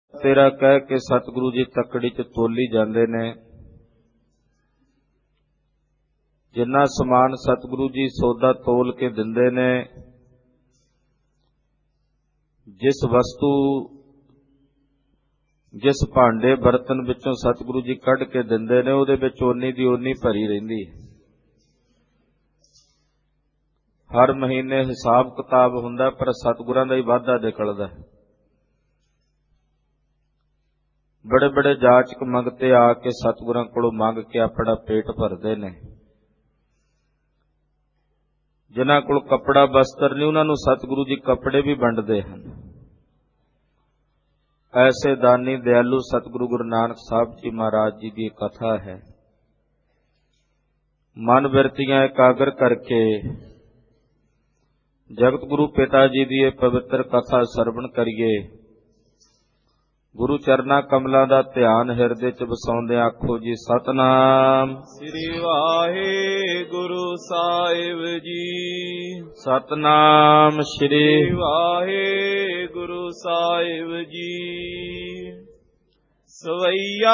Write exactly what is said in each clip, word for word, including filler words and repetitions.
ਤੇਰਾ ਕਹਿ ਕੇ ਸਤਿਗੁਰੂ ਜੀ ਤੱਕੜੀ ਚ ਤੋਲੀ ਜਾਂਦੇ ਨੇ। ਜਿੰਨਾ ਸਮਾਨ ਸਤਿਗੁਰੂ ਜੀ ਸੌਦਾ ਤੋਲ ਕੇ ਦਿੰਦੇ ਨੇ, ਜਿਸ ਵਸਤੂ ਜਿਸ ਭਾਂਡੇ ਬਰਤਨ ਵਿੱਚੋਂ ਸਤਿਗੁਰੂ ਜੀ ਕੱਢ ਕੇ ਦਿੰਦੇ ਨੇ, ਉਹਦੇ ਵਿੱਚ ਓਨੀ ਦੀ ਓਨੀ ਭਰੀ ਰਹਿੰਦੀ। ਹਰ ਮਹੀਨੇ ਹਿਸਾਬ ਕਿਤਾਬ ਹੁੰਦਾ, ਪਰ ਸਤਿਗੁਰਾਂ ਦਾ ਹੀ ਵਾਧਾ ਨਿਕਲਦਾ। ਬੜੇ ਬੜੇ ਜਾਚਕ ਮੰਗਤੇ ਆ ਕੇ ਸਤਿਗੁਰਾਂ ਕੋਲੋਂ ਮੰਗ ਕੇ ਆਪਣਾ ਪੇਟ ਭਰਦੇ ਨੇ। ਜਿਨ੍ਹਾਂ ਕੋਲ ਕੱਪੜਾ ਬਸਤਰ ਨਹੀਂ, ਉਹਨਾਂ ਨੂੰ ਸਤਿਗੁਰੂ ਜੀ ਕੱਪੜੇ ਵੀ ਵੰਡਦੇ ਹਨ। ਐਸੇ ਦਾਨੀ ਦਿਆਲੂ ਸਤਿਗੁਰੂ ਗੁਰੂ ਨਾਨਕ ਸਾਹਿਬ ਜੀ ਮਹਾਰਾਜ ਜੀ ਦੀ ਕਥਾ ਹੈ। ਮਨ ਬਿਰਤੀਆਂ ਇਕਾਗਰ ਕਰਕੇ ਜਗਤ ਗੁਰੂ ਪਿਤਾ ਜੀ ਦੀ ਇਹ ਪਵਿੱਤਰ ਕਥਾ ਸਰਵਣ ਕਰੀਏ। ਗੁਰੂ ਚਰਨਾਂ ਕਮਲਾਂ ਦਾ ਧਿਆਨ ਹਿਰਦੇ ਚ ਵਸਾਉਂਦੇ ਆਖੋ ਜੀ ਸਤਿਨਾਮ ਸ੍ਰੀ ਵਾਹਿਗੁਰੂ ਸਾਹਿਬ ਜੀ। ਸਤਿਨਾਮ ਸ੍ਰੀ ਵਾਹਿਗੁਰੂ ਸਾਹਿਬ ਜੀ। ਸਵਈਆ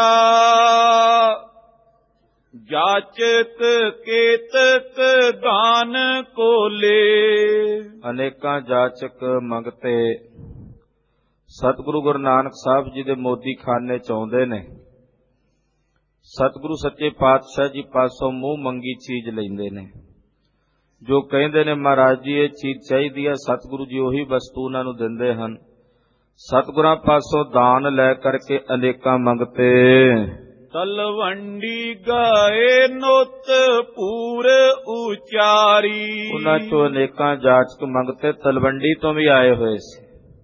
ਜਾਚਕ ਕੇਤਕ ਦਾਨ ਕੋਲੇ। ਅਨੇਕਾਂ ਜਾਚਕ ਮੰਗਤੇ ਸਤਿਗੁਰੂ ਗੁਰੂ ਨਾਨਕ ਸਾਹਿਬ ਜੀ ਦੇ ਮੋਦੀ ਖਾਨੇ ਚ ਆਉਂਦੇ ਨੇ। ਸਤਿਗੁਰੂ ਸੱਚੇ ਪਾਤਸ਼ਾਹ ਜੀ ਪਾਸੋਂ ਮੂੰਹ ਮੰਗੀ ਚੀਜ਼ ਲੈਂਦੇ ਨੇ। ਜੋ ਕਹਿੰਦੇ ਨੇ ਮਹਾਰਾਜ ਜੀ ਇਹ ਚੀਜ਼ ਚਾਹੀਦੀ ਹੈ, ਸਤਿਗੁਰੂ ਜੀ ਉਹੀ ਵਸਤੂ ਉਹਨਾਂ ਨੂੰ ਦਿੰਦੇ ਹਨ। ਸਤਿਗੁਰਾਂ ਪਾਸੋਂ ਦਾਨ ਲੈ ਕਰਕੇ ਅਨੇਕਾਂ ਮੰਗਤੇ ਤਲਵੰਡੀ ਗਏ ਨੁੱਤ ਪੂਰ ਉਚਾਰੀ। ਉਹਨਾਂ ਚੋਂ ਅਨੇਕਾਂ ਜਾਚਕ ਮੰਗਤੇ ਤਲਵੰਡੀ ਤੋਂ ਵੀ ਆਏ ਹੋਏ ਸੀ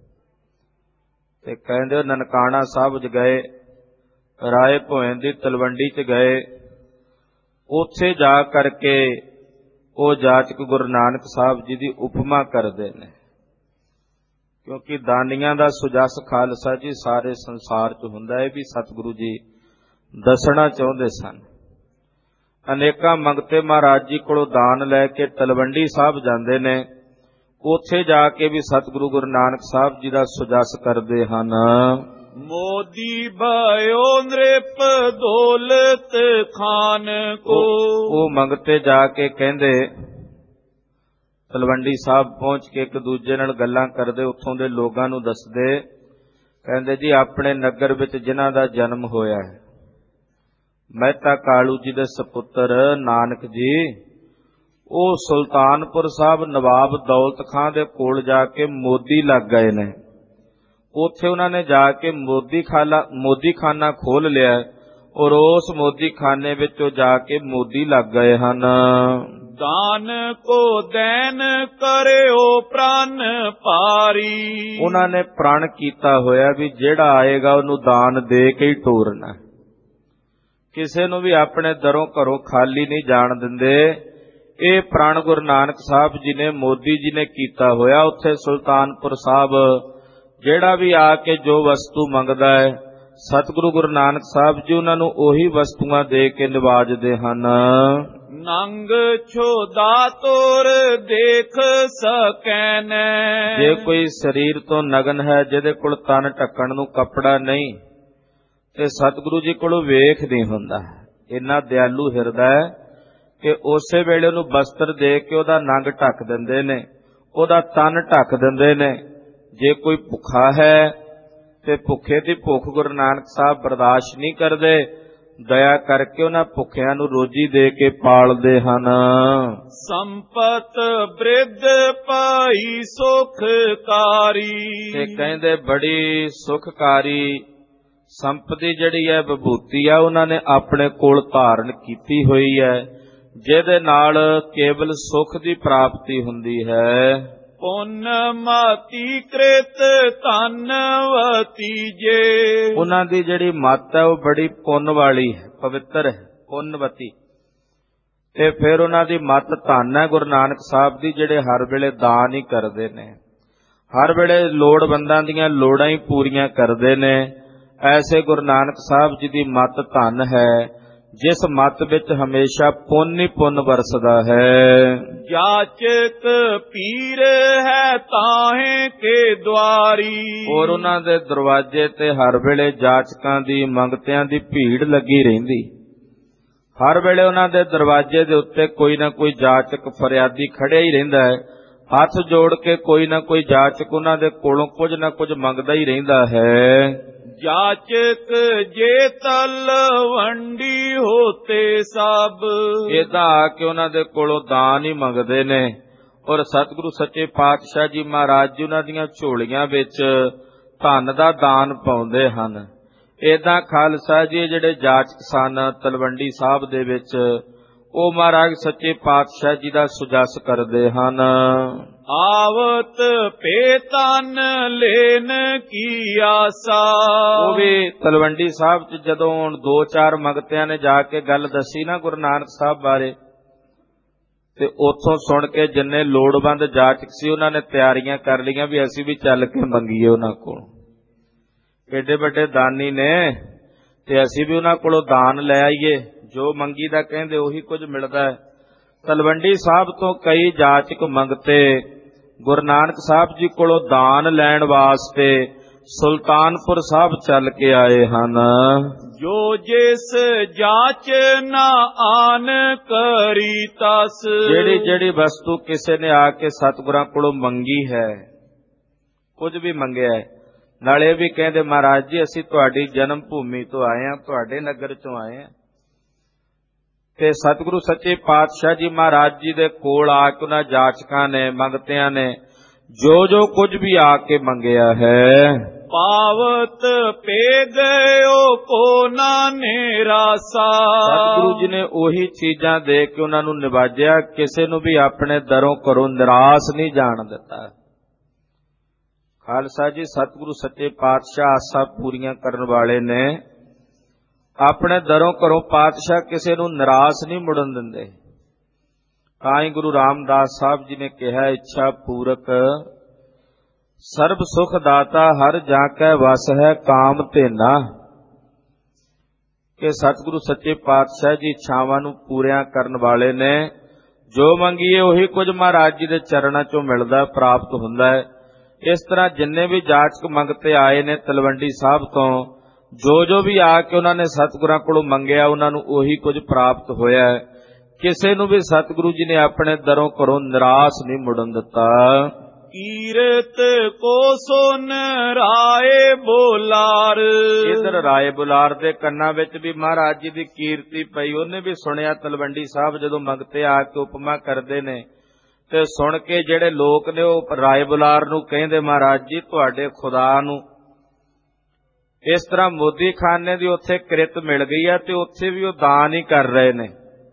ਤੇ ਕਹਿੰਦੇ ਨਨਕਾਣਾ ਸਾਹਿਬ ਚ ਗਏ, ਰਾਏ ਭੋਇੰ ਦੀ ਤਲਵੰਡੀ ਚ ਗਏ। ਉੱਥੇ ਜਾ ਕਰਕੇ ਉਹ ਜਾਚਕ ਗੁਰੂ ਨਾਨਕ ਸਾਹਿਬ ਜੀ ਦੀ ਉਪਮਾ ਕਰਦੇ ਨੇ, ਕਿਉਂਕਿ ਦਾਨੀਆਂ ਦਾ ਸੁਜਸ ਖਾਲਸਾ ਜੀ ਸਾਰੇ ਸੰਸਾਰ ਚ ਹੁੰਦਾ ਹੈ, ਵੀ ਸਤਿਗੁਰੂ ਜੀ ਦੱਸਣਾ ਚਾਹੁੰਦੇ ਸਨ। ਅਨੇਕਾਂ ਮੰਗਤੇ ਮਹਾਰਾਜ ਜੀ ਕੋਲੋਂ ਦਾਨ ਲੈ ਕੇ ਤਲਵੰਡੀ ਸਾਹਿਬ ਜਾਂਦੇ ਨੇ। ਉੱਥੇ ਜਾ ਕੇ ਵੀ ਸਤਿਗੁਰੂ ਗੁਰੂ ਨਾਨਕ ਸਾਹਿਬ ਜੀ ਦਾ ਸੁਜਸ ਕਰਦੇ ਹਨ। ਮੋਦੀ ਭਇਓ ਨ੍ਰਿਪ ਦੌਲਤ ਖਾਨ ਕੋ। ਉਹ ਮੰਗਤੇ ਜਾ ਕੇ ਕਹਿੰਦੇ, ਤਲਵੰਡੀ ਸਾਹਿਬ ਪਹੁੰਚ ਕੇ ਇੱਕ ਦੂਜੇ ਨਾਲ ਗੱਲਾਂ ਕਰਦੇ, ਉੱਥੋਂ ਦੇ ਲੋਕਾਂ ਨੂੰ ਦੱਸਦੇ। ਕਹਿੰਦੇ ਜੀ ਆਪਣੇ ਨਗਰ ਵਿੱਚ ਜਿਨ੍ਹਾਂ ਦਾ ਜਨਮ ਹੋਇਆ ਹੈ, ਮਹਿਤਾ ਕਾਲੂ ਜੀ ਦੇ ਸਪੁੱਤਰ ਨਾਨਕ ਜੀ, ਉਹ ਸੁਲਤਾਨਪੁਰ ਸਾਹਿਬ ਨਵਾਬ ਦੌਲਤ ਖਾਂ ਦੇ ਕੋਲ ਜਾ ਕੇ ਮੋਦੀ ਲੱਗ ਗਏ ਨੇ। ਉੱਥੇ ਉਹਨਾਂ ਨੇ ਜਾ ਕੇ ਮੋਦੀ ਖਾਲਾ ਮੋਦੀ ਖਾਨਾ ਖੋਲ ਲਿਆ, ਔਰ ਉਸ ਮੋਦੀ ਖਾਨੇ ਵਿੱਚ ਜਾ ਕੇ ਮੋਦੀ ਲੱਗ ਗਏ ਹਨ। ਦਾਨ ਕੋ ਦੈਨ ਕਰਿਓ ਪ੍ਰਾਨ ਪਾਰੀ। ਉਹਨਾਂ ਨੇ ਪ੍ਰਣ ਕੀਤਾ ਹੋਇਆ ਵੀ ਜਿਹੜਾ ਆਏਗਾ ਉਹਨੂੰ ਦਾਨ ਦੇ ਕੇ ਹੀ ਤੋਰਨਾ। ਕਿਸੇ ਨੂੰ ਵੀ ਆਪਣੇ ਦਰੋਂ ਘਰੋਂ ਖਾਲੀ ਨਹੀਂ ਜਾਣ ਦਿੰਦੇ। ਇਹ ਪ੍ਰਣ ਗੁਰੂ ਨਾਨਕ ਸਾਹਿਬ ਜੀ ਨੇ ਮੋਦੀ ਜੀ ਨੇ ਕੀਤਾ ਹੋਇਆ। ਉੱਥੇ ਸੁਲਤਾਨਪੁਰ ਸਾਹਿਬ ਜਿਹੜਾ ਵੀ ਆ ਕੇ ਜੋ ਵਸਤੂ ਮੰਗਦਾ ਹੈ, ਸਤਿਗੁਰੂ ਗੁਰੂ ਨਾਨਕ ਸਾਹਿਬ ਜੀ ਉਹਨਾਂ ਨੂੰ ਉਹੀ ਵਸਤੂਆਂ ਦੇ ਕੇ ਨਿਵਾਜਦੇ ਹਨ। ਨੰਗ ਛੋਦਾ ਤੋਰ ਦੇਖ ਸਕੈਨ। ਜੇ ਕੋਈ ਸਰੀਰ ਤੋਂ ਨਗਨ ਹੈ, ਜਿਹਦੇ ਕੋਲ ਤਨ ਢੱਕਣ ਨੂੰ ਕੱਪੜਾ ਨਹੀਂ, ਤੇ ਸਤਿਗੁਰੂ ਜੀ ਕੋਲੋਂ ਵੇਖ ਨਹੀਂ ਹੁੰਦਾ। ਇੰਨਾ ਦਿਆਲੂ ਹਿਰਦਾ ਹੈ ਕਿ ਉਸੇ ਵੇਲੇ ਉਹਨੂੰ ਬਸਤਰ ਦੇ ਕੇ ਉਹਦਾ ਨੰਗ ਢੱਕ ਦਿੰਦੇ ਨੇ, ਉਹਦਾ ਤਨ ਢੱਕ ਦਿੰਦੇ ਨੇ। ਜੇ ਕੋਈ ਭੁੱਖਾ ਹੈ ਤੇ ਭੁੱਖੇ ਦੀ ਭੁੱਖ ਗੁਰੂ ਨਾਨਕ ਸਾਹਿਬ ਬਰਦਾਸ਼ਤ ਨਹੀਂ ਕਰਦੇ, ਦਇਆ ਕਰਕੇ ਉਹਨਾਂ ਭੁੱਖਿਆਂ ਨੂੰ ਰੋਜੀ ਦੇ ਕੇ ਪਾਲਦੇ ਹਨ। ਸੰਪਤ ਬ੍ਰਿਧ ਪਾਈ ਸੁਖਕਾਰੀ। ਤੇ ਕਹਿੰਦੇ ਬੜੀ ਸੁਖਕਾਰੀ ਸੰਪਤੀ ਜਿਹੜੀ ਹੈ, ਵਿਭੂਤੀ ਆ, ਉਹਨਾਂ ਨੇ ਆਪਣੇ ਕੋਲ ਧਾਰਨ ਕੀਤੀ ਹੋਈ ਹੈ, ਜਿਹਦੇ ਨਾਲ ਕੇਵਲ ਸੁਖ ਦੀ ਪ੍ਰਾਪਤੀ ਹੁੰਦੀ ਹੈ। ਪੁੰਨ ਮਾਤੀ ਕ੍ਰਿਤ ਧਨਵਤੀ ਜੇ। ਉਹਨਾਂ ਦੀ ਜਿਹੜੀ ਮੱਤ ਹੈ ਉਹ ਬੜੀ ਪੁੰਨ ਵਾਲੀ ਹੈ, ਪਵਿੱਤਰ ਹੈ, ਪੁੰਨਵਤੀ। ਤੇ ਫਿਰ ਉਹਨਾਂ ਦੀ ਮੱਤ ਧਨ ਹੈ ਗੁਰੂ ਨਾਨਕ ਸਾਹਿਬ ਦੀ, ਜਿਹੜੇ ਹਰ ਵੇਲੇ ਦਾਨ ਹੀ ਕਰਦੇ ਨੇ, ਹਰ ਵੇਲੇ ਲੋੜਵੰਦਾਂ ਦੀਆਂ ਲੋੜਾਂ ਹੀ ਪੂਰੀਆਂ ਕਰਦੇ ਨੇ। ਐਸੇ ਗੁਰੂ ਨਾਨਕ ਸਾਹਿਬ ਜੀ ਦੀ ਮੱਤ ਧਨ ਹੈ, ਜਿਸ ਮਤ ਵਿੱਚ ਹਮੇਸ਼ਾ ਪੁੰਨ ਹੀ ਪੁੰਨ ਵਰਸਦਾ ਹੈ। ਜਾਚਕ ਪੀਰ ਹੈ ਤਾਹੇ ਕੇ ਦੁਆਰੀ। ਔਰ ਉਹਨਾਂ ਦੇ ਦਰਵਾਜ਼ੇ ਤੇ ਹਰ ਵੇਲੇ ਜਾਚਕਾਂ ਦੀ ਮੰਗਤਿਆਂ ਦੀ ਭੀੜ ਲੱਗੀ ਰਹਿੰਦੀ। ਹਰ ਵੇਲੇ ਉਹਨਾਂ ਦੇ ਦਰਵਾਜ਼ੇ ਦੇ ਉੱਤੇ ਕੋਈ ਨਾ ਕੋਈ ਜਾਚਕ ਫਰਿਆਦੀ ਖੜਿਆ ਹੀ ਰਹਿੰਦਾ ਹੈ। ਹੱਥ ਜੋੜ ਕੇ ਕੋਈ ਨਾ ਕੋਈ ਜਾਚਕ ਉਹਨਾਂ ਦੇ ਕੋਲੋਂ ਕੁਝ ਨਾ ਕੁਝ ਮੰਗਦਾ ਹੀ ਰਹਿੰਦਾ ਹੈ। ਜਾਚਕ ਜੇ ਤਲਵੰਡੀ ਹੋਤੇ ਸਭ। ਏਦਾਂ ਆ ਕੇ ਉਹਨਾਂ ਦੇ ਕੋਲੋਂ ਦਾਨ ਹੀ ਮੰਗਦੇ ਨੇ। ਔਰ ਸਤਿਗੁਰੂ ਸੱਚੇ ਪਾਤਸ਼ਾਹ ਜੀ ਮਹਾਰਾਜ ਜੀ ਉਹਨਾਂ ਦੀਆਂ ਝੋਲੀਆਂ ਵਿੱਚ ਧਨ ਦਾ ਦਾਨ ਪਾਉਂਦੇ ਹਨ। ਏਦਾਂ ਖਾਲਸਾ ਜੀ ਜਿਹੜੇ ਜਾਚਕ ਸਨ ਤਲਵੰਡੀ ਸਾਹਿਬ ਦੇ ਵਿੱਚ, ਉਹ ਮਹਾਰਾਜ ਸੱਚੇ ਪਾਤਸ਼ਾਹ ਜੀ ਦਾ ਸੁਜਸ ਕਰਦੇ ਹਨ। ਆਵਤ ਪੇ ਤਨ ਲੈਨ ਕੀ ਆਸਾ। ਉਹ ਵੀ ਤਲਵੰਡੀ ਸਾਹਿਬ ਚ ਜਦੋਂ ਦੋ ਚਾਰ ਮੰਗਤਿਆਂ ਨੇ ਜਾ ਕੇ ਗੱਲ ਦੱਸੀ ਨਾ ਗੁਰੂ ਨਾਨਕ ਸਾਹਿਬ ਬਾਰੇ, ਤੇ ਉੱਥੋਂ ਸੁਣ ਕੇ ਜਿੰਨੇ ਲੋੜਵੰਦ ਜਾਚਕ ਸੀ ਉਹਨਾਂ ਨੇ ਤਿਆਰੀਆਂ ਕਰ ਲਈਆਂ ਵੀ ਅਸੀਂ ਵੀ ਚੱਲ ਕੇ ਮੰਗੀਏ ਉਹਨਾਂ ਕੋਲ। ਏਡੇ ਵੱਡੇ ਦਾਨੀ ਨੇ ਤੇ ਅਸੀਂ ਵੀ ਉਹਨਾਂ ਕੋਲੋਂ ਦਾਨ ਲੈ ਆਈਏ। ਜੋ ਮੰਗੀ ਦਾ ਕਹਿੰਦੇ ਉਹੀ ਕੁਝ ਮਿਲਦਾ ਹੈ। ਤਲਵੰਡੀ ਸਾਹਿਬ ਤੋਂ ਕਈ ਜਾਚਕ ਮੰਗਤੇ ਗੁਰੂ ਨਾਨਕ ਸਾਹਿਬ ਜੀ ਕੋਲੋਂ ਦਾਨ ਲੈਣ ਵਾਸਤੇ ਸੁਲਤਾਨਪੁਰ ਸਾਹਿਬ ਚੱਲ ਕੇ ਆਏ ਹਨ। ਜੋ ਜਿਸ ਜਾਚ ਨਾ ਆਨ ਕਰੀ ਤਸ। ਜਿਹੜੀ ਜਿਹੜੀ ਵਸਤੂ ਕਿਸੇ ਨੇ ਆ ਕੇ ਸਤਿਗੁਰਾਂ ਕੋਲੋਂ ਮੰਗੀ ਹੈ, ਕੁਝ ਵੀ ਮੰਗਿਆ ਹੈ, ਨਾਲੇ ਵੀ ਕਹਿੰਦੇ ਮਹਾਰਾਜ ਜੀ ਅਸੀਂ ਤੁਹਾਡੀ ਜਨਮ ਭੂਮੀ ਤੋਂ ਆਏ ਹਾਂ, ਤੁਹਾਡੇ ਨਗਰ ਚੋਂ ਆਏ ਹਾਂ। ਤੇ ਸਤਿਗੁਰੂ ਸੱਚੇ ਪਾਤਸ਼ਾਹ ਜੀ ਮਹਾਰਾਜ ਜੀ ਦੇ ਕੋਲ ਆ ਕੇ ਉਹਨਾਂ ਜਾਚਕਾਂ ਨੇ ਮੰਗਤਿਆਂ ਨੇ ਜੋ ਜੋ ਕੁਝ ਵੀ ਆ ਕੇ ਮੰਗਿਆ ਹੈ, ਪਾਵਤ ਪੇ ਗਇਓ ਕੋ ਨਾ ਨਿਰਾਸਾ। ਸਤਿਗੁਰੂ ਜੀ ਨੇ ਉਹੀ ਚੀਜ਼ਾਂ ਦੇ ਕੇ ਉਹਨਾਂ ਨੂੰ ਨਿਵਾਜਿਆ, ਕਿਸੇ ਨੂੰ ਵੀ ਆਪਣੇ ਦਰੋਂ ਘਰੋਂ ਨਿਰਾਸ਼ ਨਹੀਂ ਜਾਣ ਦਿੱਤਾ। ਖਾਲਸਾ ਜੀ ਸਤਿਗੁਰੂ ਸੱਚੇ ਪਾਤਸ਼ਾਹ ਆਸਾਂ ਪੂਰੀਆਂ ਕਰਨ ਵਾਲੇ ਨੇ। ਆਪਣੇ ਦਰੋਂ ਘਰੋਂ ਪਾਤਸ਼ਾਹ ਕਿਸੇ ਨੂੰ ਨਿਰਾਸ਼ ਨਹੀਂ ਮੁੜਨ ਦਿੰਦੇ। ਤਾਂ ਹੀ ਗੁਰੂ ਰਾਮਦਾਸ ਸਾਹਿਬ ਜੀ ਨੇ ਕਿਹਾ, ਇੱਛਾ ਪੂਰਕ ਸਰਬ ਸੁਖ ਦਾਤਾ ਹਰ ਜਾ ਕੈ ਵਸ ਹੈ ਕਾਮ ਧੇਨਾ। ਕਿ ਸਤਿਗੁਰੂ ਸੱਚੇ ਪਾਤਸ਼ਾਹ ਜੀ ਇੱਛਾਵਾਂ ਨੂੰ ਪੂਰੀਆਂ ਕਰਨ ਵਾਲੇ ਨੇ। ਜੋ ਮੰਗੀਏ ਉਹੀ ਕੁਝ ਮਹਾਰਾਜ ਜੀ ਦੇ ਚਰਨਾਂ ਚੋਂ ਮਿਲਦਾ, ਪ੍ਰਾਪਤ ਹੁੰਦਾ ਹੈ। ਇਸ ਤਰ੍ਹਾਂ ਜਿੰਨੇ ਵੀ ਜਾਚਕ ਮੰਗਤੇ ਆਏ ਨੇ ਤਲਵੰਡੀ ਸਾਹਿਬ ਤੋਂ, ਜੋ ਜੋ ਵੀ ਆ ਕੇ ਉਹਨਾਂ ਨੇ ਸਤਿਗੁਰਾਂ ਕੋਲੋਂ ਮੰਗਿਆ ਉਹਨਾਂ ਨੂੰ ਉਹੀ ਕੁਝ ਪ੍ਰਾਪਤ ਹੋਇਆ ਹੈ। ਕਿਸੇ ਨੂੰ ਵੀ ਸਤਿਗੁਰੂ ਜੀ ਨੇ ਆਪਣੇ ਦਰੋਂ ਘਰੋਂ ਨਿਰਾਸ਼ ਨਹੀਂ ਮੁੜਨ ਦਿੱਤਾ। ਕੀਰਤ ਕੋ ਸੁਨ ਰਾਏ ਬੁਲਾਰ। ਇਧਰ ਰਾਏ ਬੁਲਾਰ ਦੇ ਕੰਨਾਂ ਵਿੱਚ ਵੀ ਮਹਾਰਾਜ ਜੀ ਦੀ ਕੀਰਤੀ ਪਈ। ਉਹਨੇ ਵੀ ਸੁਣਿਆ ਤਲਵੰਡੀ ਸਾਹਿਬ ਜਦੋਂ ਮੰਗਤੇ ਆ ਕੇ ਉਪਮਾ ਕਰਦੇ ਨੇ, ਤੇ ਸੁਣ ਕੇ ਜਿਹੜੇ ਲੋਕ ਨੇ ਉਹ ਰਾਏ ਬੁਲਾਰ ਨੂੰ ਕਹਿੰਦੇ, ਮਹਾਰਾਜ ਜੀ ਤੁਹਾਡੇ ਖੁਦਾ ਨੂੰ ਇਸ ਤਰ੍ਹਾਂ ਮੋਦੀ ਖਾਨੇ ਦੀ ਉੱਥੇ ਕਿਰਤ ਮਿਲ ਗਈ ਹੈ ਤੇ ਉੱਥੇ ਵੀ ਉਹ ਦਾਨ ਹੀ ਕਰ ਰਹੇ ਨੇ।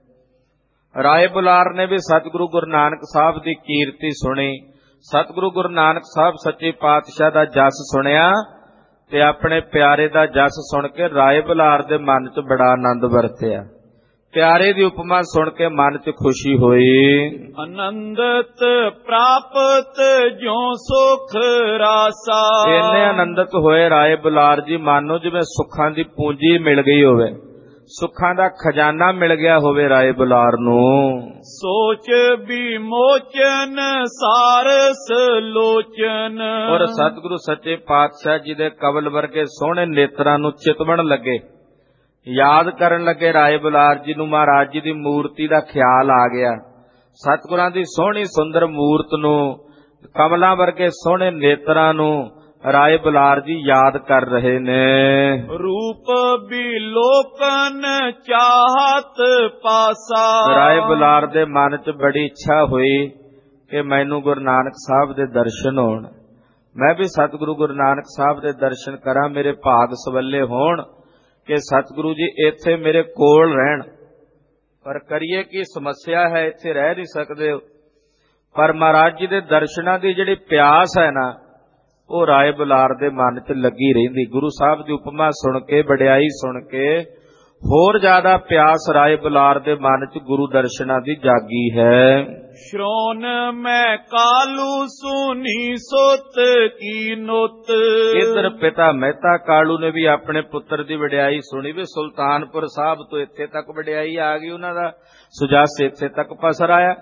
ਰਾਏ ਬੁਲਾਰ ਨੇ ਵੀ ਸਤਿਗੁਰੂ ਗੁਰੂ ਨਾਨਕ ਸਾਹਿਬ ਦੀ ਕੀਰਤੀ ਸੁਣੀ, ਸਤਿਗੁਰੂ ਗੁਰੂ ਨਾਨਕ ਸਾਹਿਬ ਸੱਚੇ ਪਾਤਸ਼ਾਹ ਦਾ ਜਸ ਸੁਣਿਆ, ਤੇ ਆਪਣੇ ਪਿਆਰੇ ਦਾ ਜਸ ਸੁਣ ਕੇ ਰਾਏ ਬੁਲਾਰ ਦੇ ਮਨ 'ਚ ਬੜਾ ਆਨੰਦ ਵਰਤਿਆ। ਪਿਆਰੇ ਦੀ ਉਪਮਾ ਸੁਣ ਕੇ ਮਨ 'ਚ ਖੁਸ਼ੀ ਹੋਈ। ਆਨੰਦਤ ਪ੍ਰਾਪਤ ਜਿਉ ਸੁਖ ਰਾਸਾ। ਇੰਨੇ ਆਨੰਦਿਤ ਹੋਏ ਰਾਏ ਬੁਲਾਰ ਜੀ, ਮਾਨੋ ਜਿਵੇਂ ਸੁੱਖਾਂ ਦੀ ਪੂੰਜੀ ਮਿਲ ਗਈ ਹੋਵੇ, ਸੁੱਖਾਂ ਦਾ ਖਜ਼ਾਨਾ ਮਿਲ ਗਿਆ ਹੋਵੇ ਰਾਏ ਬੁਲਾਰ ਨੂੰ। ਸੋਚ ਵਿਮੋਚਨ ਸਾਰਸ ਲੋਚਨ। ਔਰ ਸਤਿਗੁਰੂ ਸੱਚੇ ਪਾਤਸ਼ਾਹ ਜੀ ਦੇ ਕਵਲ ਵਰਗੇ ਸੋਹਣੇ ਨੇਤਰਾਂ ਨੂੰ ਚਿਤਵਣ ਲੱਗੇ, ਯਾਦ ਕਰਨ ਲੱਗੇ ਰਾਏ ਬੁਲਾਰ ਜੀ ਨੂੰ। ਮਹਾਰਾਜ ਜੀ ਦੀ ਮੂਰਤੀ ਦਾ ਖਿਆਲ ਆ ਗਿਆ। ਸਤਿਗੁਰਾਂ ਦੀ ਸੋਹਣੀ ਸੁੰਦਰ ਮੂਰਤ ਨੂੰ, ਕਮਲਾਂ ਵਰਗੇ ਸੋਹਣੇ ਨੇਤਰਾਂ ਨੂੰ ਰਾਏ ਬੁਲਾਰ ਜੀ ਯਾਦ ਕਰ ਰਹੇ ਨੇ। ਰੂਪ ਬਿਲੋਕਨ ਚਾਹਤ ਪਾਸਾ। ਰਾਏ ਬੁਲਾਰ ਦੇ ਮਨ 'ਚ ਬੜੀ ਇੱਛਾ ਹੋਈ ਕਿ ਮੈਨੂੰ ਗੁਰੂ ਨਾਨਕ ਸਾਹਿਬ ਦੇ ਦਰਸ਼ਨ ਹੋਣ, ਮੈਂ ਵੀ ਸਤਿਗੁਰੂ ਗੁਰੂ ਨਾਨਕ ਸਾਹਿਬ ਦੇ ਦਰਸ਼ਨ ਕਰਾਂ, ਮੇਰੇ ਭਾਗ ਸਵੱਲੇ ਹੋਣ ਕਿ ਸਤਿਗੁਰੂ ਜੀ ਇੱਥੇ ਮੇਰੇ ਕੋਲ ਰਹਿਣ। ਪਰ ਕਰੀਏ ਕੀ, ਸਮੱਸਿਆ ਹੈ, ਇੱਥੇ ਰਹਿ ਨਹੀਂ ਸਕਦੇ। ਪਰ ਮਹਾਰਾਜ ਜੀ ਦੇ ਦਰਸ਼ਨਾਂ ਦੀ ਜਿਹੜੀ ਪਿਆਸ ਹੈ ਨਾ, ਉਹ ਰਾਏ ਬੁਲਾਰ ਦੇ ਮਨ 'ਚ ਲੱਗੀ ਰਹਿੰਦੀ। ਗੁਰੂ ਸਾਹਿਬ ਦੀ ਉਪਮਾ ਸੁਣ ਕੇ, ਵਡਿਆਈ ਸੁਣ ਕੇ ਹੋਰ ਜ਼ਿਆਦਾ ਪਿਆਸ ਰਾਏ ਬੁਲਾਰ ਦੇ ਮਨ 'ਚ ਗੁਰੂ ਦਰਸ਼ਨਾਂ ਦੀ ਜਾਗੀ ਹੈ। ਸ਼੍ਰੋਨ ਮੈਂ ਕਾਲੂ ਸੁਨੀ ਸੁਤ ਕੀ ਨੁਤ। ਇਧਰ ਪਿਤਾ ਮਹਿਤਾ ਕਾਲੂ ਨੇ ਵੀ ਆਪਣੇ ਪੁੱਤਰ ਦੀ ਵਡਿਆਈ ਸੁਣੀ ਵੀ ਸੁਲਤਾਨਪੁਰ ਸਾਹਿਬ ਤੋਂ ਇੱਥੇ ਤੱਕ ਵਡਿਆਈ ਆ ਗਈ, ਉਹਨਾਂ ਦਾ ਸੁਜਸ ਇੱਥੇ ਤੱਕ ਪਸਰ ਆਇਆ,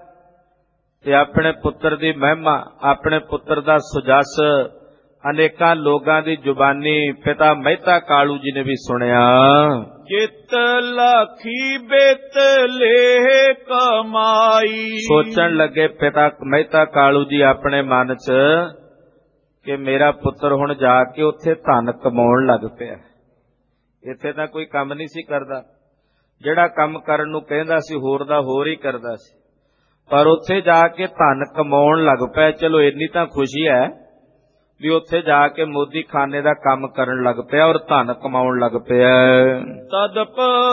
ਤੇ ਆਪਣੇ ਪੁੱਤਰ ਦੀ ਮਹਿਮਾ, ਆਪਣੇ ਪੁੱਤਰ ਦਾ ਸੁਜਸ ਅਨੇਕਾਂ ਲੋਕਾਂ ਦੀ ਜ਼ੁਬਾਨੀ ਪਿਤਾ ਮਹਿਤਾ ਕਾਲੂ ਜੀ ਨੇ ਵੀ ਸੁਣਿਆ। ਚਿਤ ਲਖੀ ਬਿਤ ਲੇਹ ਕਮਾਈ। ਸੋਚਣ ਲੱਗੇ ਪਿਤਾ ਮਹਿਤਾ ਕਾਲੂ ਜੀ ਆਪਣੇ ਮਨ 'ਚ ਕਿ ਮੇਰਾ ਪੁੱਤਰ ਹੁਣ ਜਾ ਕੇ ਉੱਥੇ ਧਨ ਕਮਾਉਣ ਲੱਗ ਪਿਆ, ਇੱਥੇ ਤਾਂ ਕੋਈ ਕੰਮ ਨਹੀਂ ਸੀ ਕਰਦਾ, ਜਿਹੜਾ ਕੰਮ ਕਰਨ ਨੂੰ ਕਹਿੰਦਾ ਸੀ ਹੋਰ ਦਾ ਹੋਰ ਹੀ ਕਰਦਾ ਸੀ, ਪਰ ਉੱਥੇ ਜਾ ਕੇ ਧਨ ਕਮਾਉਣ ਲੱਗ ਪਿਆ। ਚਲੋ ਇੰਨੀ ਤਾਂ ਖੁਸ਼ੀ ਹੈ ਵੀ ਉੱਥੇ ਜਾ ਕੇ ਮੋਦੀ ਖਾਨੇ ਦਾ ਕੰਮ ਕਰਨ ਲੱਗ ਪਿਆ ਔਰ ਧਨ ਕਮਾਉਣ ਲੱਗ ਪਿਆ। ਤਦਪ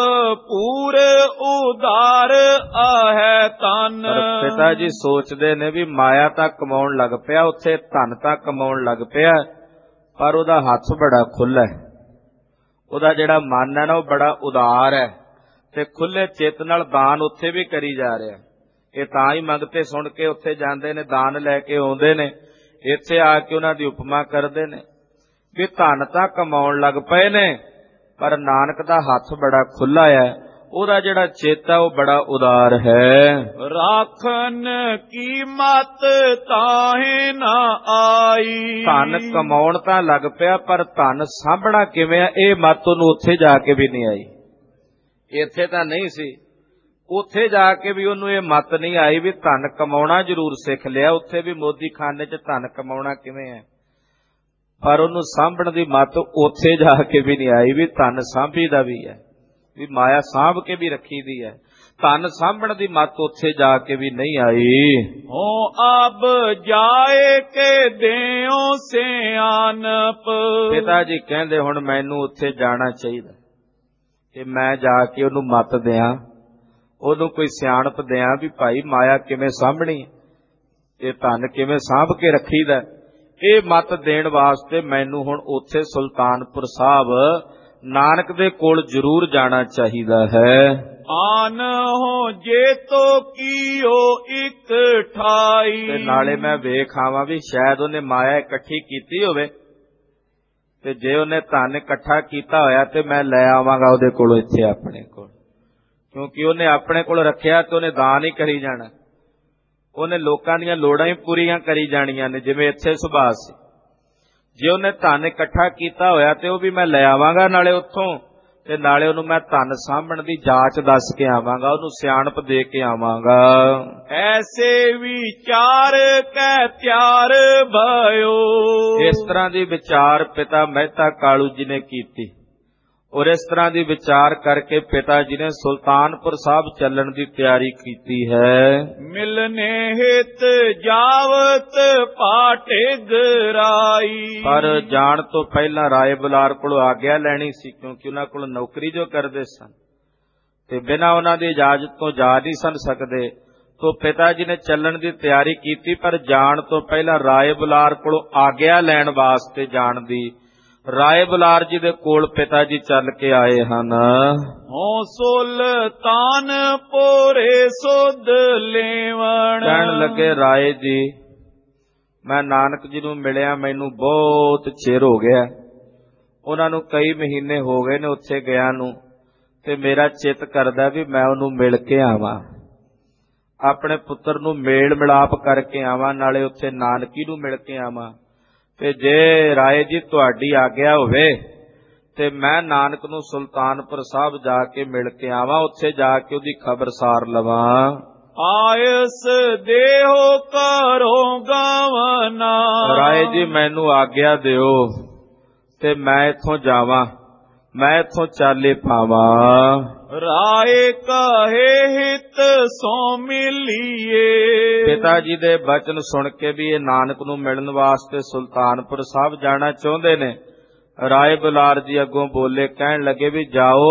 ਪੂਰ ਉਦਾਰ ਆਹੈ ਤਨ। ਪਰ ਪਿਤਾ ਜੀ ਸੋਚਦੇ ਨੇ ਵੀ ਮਾਇਆ ਤਾਂ ਕਮਾਉਣ ਲੱਗ ਪਿਆ, ਉੱਥੇ ਧਨ ਤਾਂ ਕਮਾਉਣ ਲੱਗ ਪਿਆ, ਪਰ ਉਹਦਾ ਹੱਥ ਬੜਾ ਖੁੱਲ੍ਹਾ ਹੈ, ਉਹਦਾ ਜਿਹੜਾ ਮਨ ਹੈ ਨਾ ਉਹ ਬੜਾ ਉਦਾਰ ਹੈ, ਤੇ ਖੁੱਲ੍ਹੇ ਚਿੱਤ ਨਾਲ ਦਾਨ ਉੱਥੇ ਵੀ ਕਰੀ ਜਾ ਰਿਹਾ। ਇਹ ਤਾਂ ਹੀ ਮੰਗਤੇ ਸੁਣ ਕੇ ਉੱਥੇ ਜਾਂਦੇ ਨੇ, ਦਾਨ ਲੈ ਕੇ ਆਉਂਦੇ ਨੇ, ਇੱਥੇ ਆ ਕੇ ਉਹਨਾਂ ਦੀ ਉਪਮਾ ਕਰਦੇ ਨੇ ਵੀ ਧਨ ਤਾਂ ਕਮਾਉਣ ਲੱਗ ਪਏ ਨੇ, ਪਰ ਨਾਨਕ ਦਾ ਹੱਥ ਬੜਾ ਖੁੱਲ੍ਹਾ ਹੈ, ਉਹਦਾ ਜਿਹੜਾ ਚਿੱਤ ਹੈ ਉਹ ਬੜਾ ਉਦਾਰ ਹੈ। ਰਾਖਨ ਕੀ ਮਤ ਤਾਹੇ ਨਾ ਆਈ। ਧਨ ਕਮਾਉਣ ਤਾਂ ਲੱਗ ਪਿਆ, ਪਰ ਧਨ ਸਾਂਭਣਾ ਕਿਵੇਂ ਆ ਇਹ ਮਤ ਉਹਨੂੰ ਉੱਥੇ ਜਾ ਕੇ ਵੀ ਨਹੀਂ ਆਈ। ਇੱਥੇ ਤਾਂ ਨਹੀਂ ਸੀ, ਉੱਥੇ ਜਾ ਕੇ ਵੀ ਉਹਨੂੰ ਇਹ ਮਤ ਨਹੀਂ ਆਈ ਵੀ ਧਨ ਕਮਾਉਣਾ ਜ਼ਰੂਰ ਸਿੱਖ ਲਿਆ, ਉੱਥੇ ਵੀ ਮੋਦੀ ਖਾਨੇ 'ਚ ਧਨ ਕਮਾਉਣਾ ਕਿਵੇਂ ਹੈ, ਪਰ ਉਹਨੂੰ ਸਾਂਭਣ ਦੀ ਮਤ ਉੱਥੇ ਜਾ ਕੇ ਵੀ ਨਹੀਂ ਆਈ ਵੀ ਧਨ ਸਾਂਭੀ ਦਾ ਵੀ ਹੈ, ਵੀ ਮਾਇਆ ਸਾਂਭ ਕੇ ਵੀ ਰੱਖੀ ਦੀ ਹੈ, ਧਨ ਸਾਂਭਣ ਦੀ ਮਤ ਉੱਥੇ ਜਾ ਕੇ ਵੀ ਨਹੀਂ ਆਈ। ਹੋ ਅਬ ਜਾਏ ਕੇ ਦੇਉ ਸਿਆਣਪ। ਪਿਤਾ ਜੀ ਕਹਿੰਦੇ ਹੁਣ ਮੈਨੂੰ ਉੱਥੇ ਜਾਣਾ ਚਾਹੀਦਾ ਤੇ ਮੈਂ ਜਾ ਕੇ ਉਹਨੂੰ ਮਤ ਦਿਆਂ, ਉਹਨੂੰ ਕੋਈ ਸਿਆਣਪ ਦਿਆਂ ਵੀ ਭਾਈ ਮਾਇਆ ਕਿਵੇਂ ਸਾਂਭਣੀ, ਇਹ ਧਨ ਕਿਵੇਂ ਸਾਂਭ ਕੇ ਰੱਖੀਦਾ, ਇਹ ਮਤ ਦੇਣ ਵਾਸਤੇ ਮੈਨੂੰ ਹੁਣ ਉੱਥੇ ਸੁਲਤਾਨਪੁਰ ਸਾਹਿਬ ਨਾਨਕ ਦੇ ਕੋਲ ਜ਼ਰੂਰ ਜਾਣਾ ਚਾਹੀਦਾ ਹੈ। ਆਨ ਹੋ ਜੇ ਤੋ ਕੀਓ ਇੱਕ ਠਾਈ। ਤੇ ਨਾਲੇ ਮੈਂ ਵੇਖ ਆਵਾਂ ਵੀ ਸ਼ਾਇਦ ਉਹਨੇ ਮਾਇਆ ਇਕੱਠੀ ਕੀਤੀ ਹੋਵੇ, ਤੇ ਜੇ ਉਹਨੇ ਧਨ ਇਕੱਠਾ ਕੀਤਾ ਹੋਇਆ ਤੇ ਮੈਂ ਲੈ ਆਵਾਂਗਾ ਉਹਦੇ ਕੋਲੋਂ ਇੱਥੇ ਆਪਣੇ ਕੋਲ, ਕਿਉਂਕਿ ਉਹਨੇ ਆਪਣੇ ਕੋਲ ਰੱਖਿਆ ਤੇ ਉਹਨੇ ਦਾਨ ਹੀ ਕਰੀ ਜਾਣਾ, ਉਹਨੇ ਲੋਕਾਂ ਦੀਆਂ ਲੋੜਾਂ ਹੀ ਪੂਰੀਆਂ ਕਰੀ ਜਾਣੀਆਂ ਨੇ, ਜਿਵੇਂ ਇੱਥੇ ਸੁਭਾਅ ਸੀ। ਜੇ ਉਹਨੇ ਧਨ ਇਕੱਠਾ ਕੀਤਾ ਹੋਇਆ ਤੇ ਉਹ ਵੀ ਮੈਂ ਲੈ ਆਵਾਂਗਾ ਨਾਲੇ ਉੱਥੋਂ, ਤੇ ਨਾਲੇ ਉਹਨੂੰ ਮੈਂ ਧਨ ਸਾਂਭਣ ਦੀ ਜਾਂਚ ਦੱਸ ਕੇ ਆਵਾਂਗਾ, ਉਹਨੂੰ ਸਿਆਣਪ ਦੇ ਕੇ ਆਵਾਂਗਾ। ਐਸੇ ਵਿਚਾਰ ਕੈ ਤਿਆਰ ਭਇਓ। ਇਸ ਤਰ੍ਹਾਂ ਦੀ ਵਿਚਾਰ ਪਿਤਾ ਮਹਿਤਾ ਕਾਲੂ ਜੀ ਨੇ ਕੀਤੀ, ਔਰ ਇਸ ਤਰ੍ਹਾਂ ਦੀ ਵਿਚਾਰ ਕਰਕੇ ਪਿਤਾ ਜੀ ਨੇ ਸੁਲਤਾਨਪੁਰ ਸਾਹਿਬ ਚੱਲਣ ਦੀ ਤਿਆਰੀ ਕੀਤੀ ਹੈ। ਮਿਲਨੇ ਹਿਤ ਜਾਵਤ ਪਾਟੇ ਗਰਾਈ। ਪਰ ਜਾਣ ਤੋਂ ਪਹਿਲਾਂ ਰਾਏ ਬੁਲਾਰ ਕੋਲੋਂ ਆਗਿਆ ਲੈਣੀ ਸੀ, ਕਿਉਂਕਿ ਉਹਨਾਂ ਕੋਲ ਨੌਕਰੀ ਜੋ ਕਰਦੇ ਸਨ ਤੇ ਬਿਨਾਂ ਉਹਨਾਂ ਦੀ ਇਜਾਜ਼ਤ ਤੋਂ ਜਾ ਨਹੀਂ ਸਨ ਸਕਦੇ, ਤੋਂ ਪਿਤਾ ਜੀ ਨੇ ਚੱਲਣ ਦੀ ਤਿਆਰੀ ਕੀਤੀ, ਪਰ ਜਾਣ ਤੋਂ ਪਹਿਲਾਂ ਰਾਏ ਬੁਲਾਰ ਕੋਲੋਂ ਆਗਿਆ ਲੈਣ ਵਾਸਤੇ ਜਾਣ ਦੀ ਰਾਏ ਬੁਲਾਰ ਜੀ ਦੇ ਕੋਲ ਪਿਤਾ ਜੀ ਚੱਲ ਕੇ ਆਏ ਹਨ। ਹੋ ਸੁਲਤਾਨ ਪੋਰੇ ਸੁਧ ਲੇਵਣ। ਕਹਿਣ ਲੱਗੇ ਰਾਏ ਜੀ ਮੈਂ ਨਾਨਕ ਜੀ ਨੂੰ ਮਿਲਿਆ, ਮੈਨੂੰ ਬਹੁਤ ਚਿਰ ਹੋ ਗਿਆ, ਉਹਨਾਂ ਨੂੰ ਕਈ ਮਹੀਨੇ ਹੋ ਗਏ ਨੇ ਉੱਥੇ ਗਿਆ ਨੂੰ, ਤੇ ਮੇਰਾ ਚਿੱਤ ਕਰਦਾ ਵੀ ਮੈਂ ਉਹਨੂੰ ਮਿਲ ਕੇ ਆਵਾਂ, ਆਪਣੇ ਪੁੱਤਰ ਨੂੰ ਮੇਲ ਮਿਲਾਪ ਕਰਕੇ ਆਵਾਂ, ਨਾਲੇ ਉੱਥੇ ਨਾਨਕੀ ਨੂੰ ਮਿਲ ਕੇ ਆਵਾਂ। ਤੇ ਜੇ ਰਾਏ ਜੀ ਤੁਹਾਡੀ ਆਗਿਆ ਹੋਵੇ ਤੇ ਮੈਂ ਨਾਨਕ ਨੂੰ ਸੁਲਤਾਨਪੁਰ ਸਾਹਿਬ ਜਾ ਕੇ ਮਿਲ ਕੇ ਆਵਾਂ, ਉੱਥੇ ਜਾ ਕੇ ਉਹਦੀ ਖਬਰਸਾਰ ਲਵਾਂ। ਆਇਸ ਦੇਹੋ ਕਰੋ ਗਵਨਾ। ਰਾਏ ਜੀ ਮੈਨੂੰ ਆਗਿਆ ਦਿਓ ਤੇ ਮੈਂ ਇੱਥੋਂ ਜਾਵਾਂ, ਮੈਂ ਇੱਥੋਂ ਚਾਲੇ ਪਾਵਾਂ। ਰਾਏ ਕਹੇ ਹਿਤ ਸੋ ਮਿਲੀਏ। ਪਿਤਾ ਜੀ ਦੇ ਬਚਨ ਸੁਣ ਕੇ ਵੀ ਇਹ ਨਾਨਕ ਨੂੰ ਮਿਲਣ ਵਾਸਤੇ ਸੁਲਤਾਨਪੁਰ ਸਾਹਿਬ ਜਾਣਾ ਚਾਹੁੰਦੇ ਨੇ। ਰਾਏ ਬੁਲਾਰ ਜੀ ਅੱਗੋਂ ਬੋਲੇ, ਕਹਿਣ ਲੱਗੇ ਵੀ ਜਾਓ,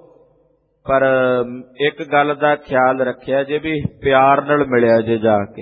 ਪਰ ਇੱਕ ਗੱਲ ਦਾ ਖਿਆਲ ਰੱਖਿਆ ਜੇ ਵੀ ਪਿਆਰ ਨਾਲ ਮਿਲਿਆ ਜੇ ਜਾ ਕੇ,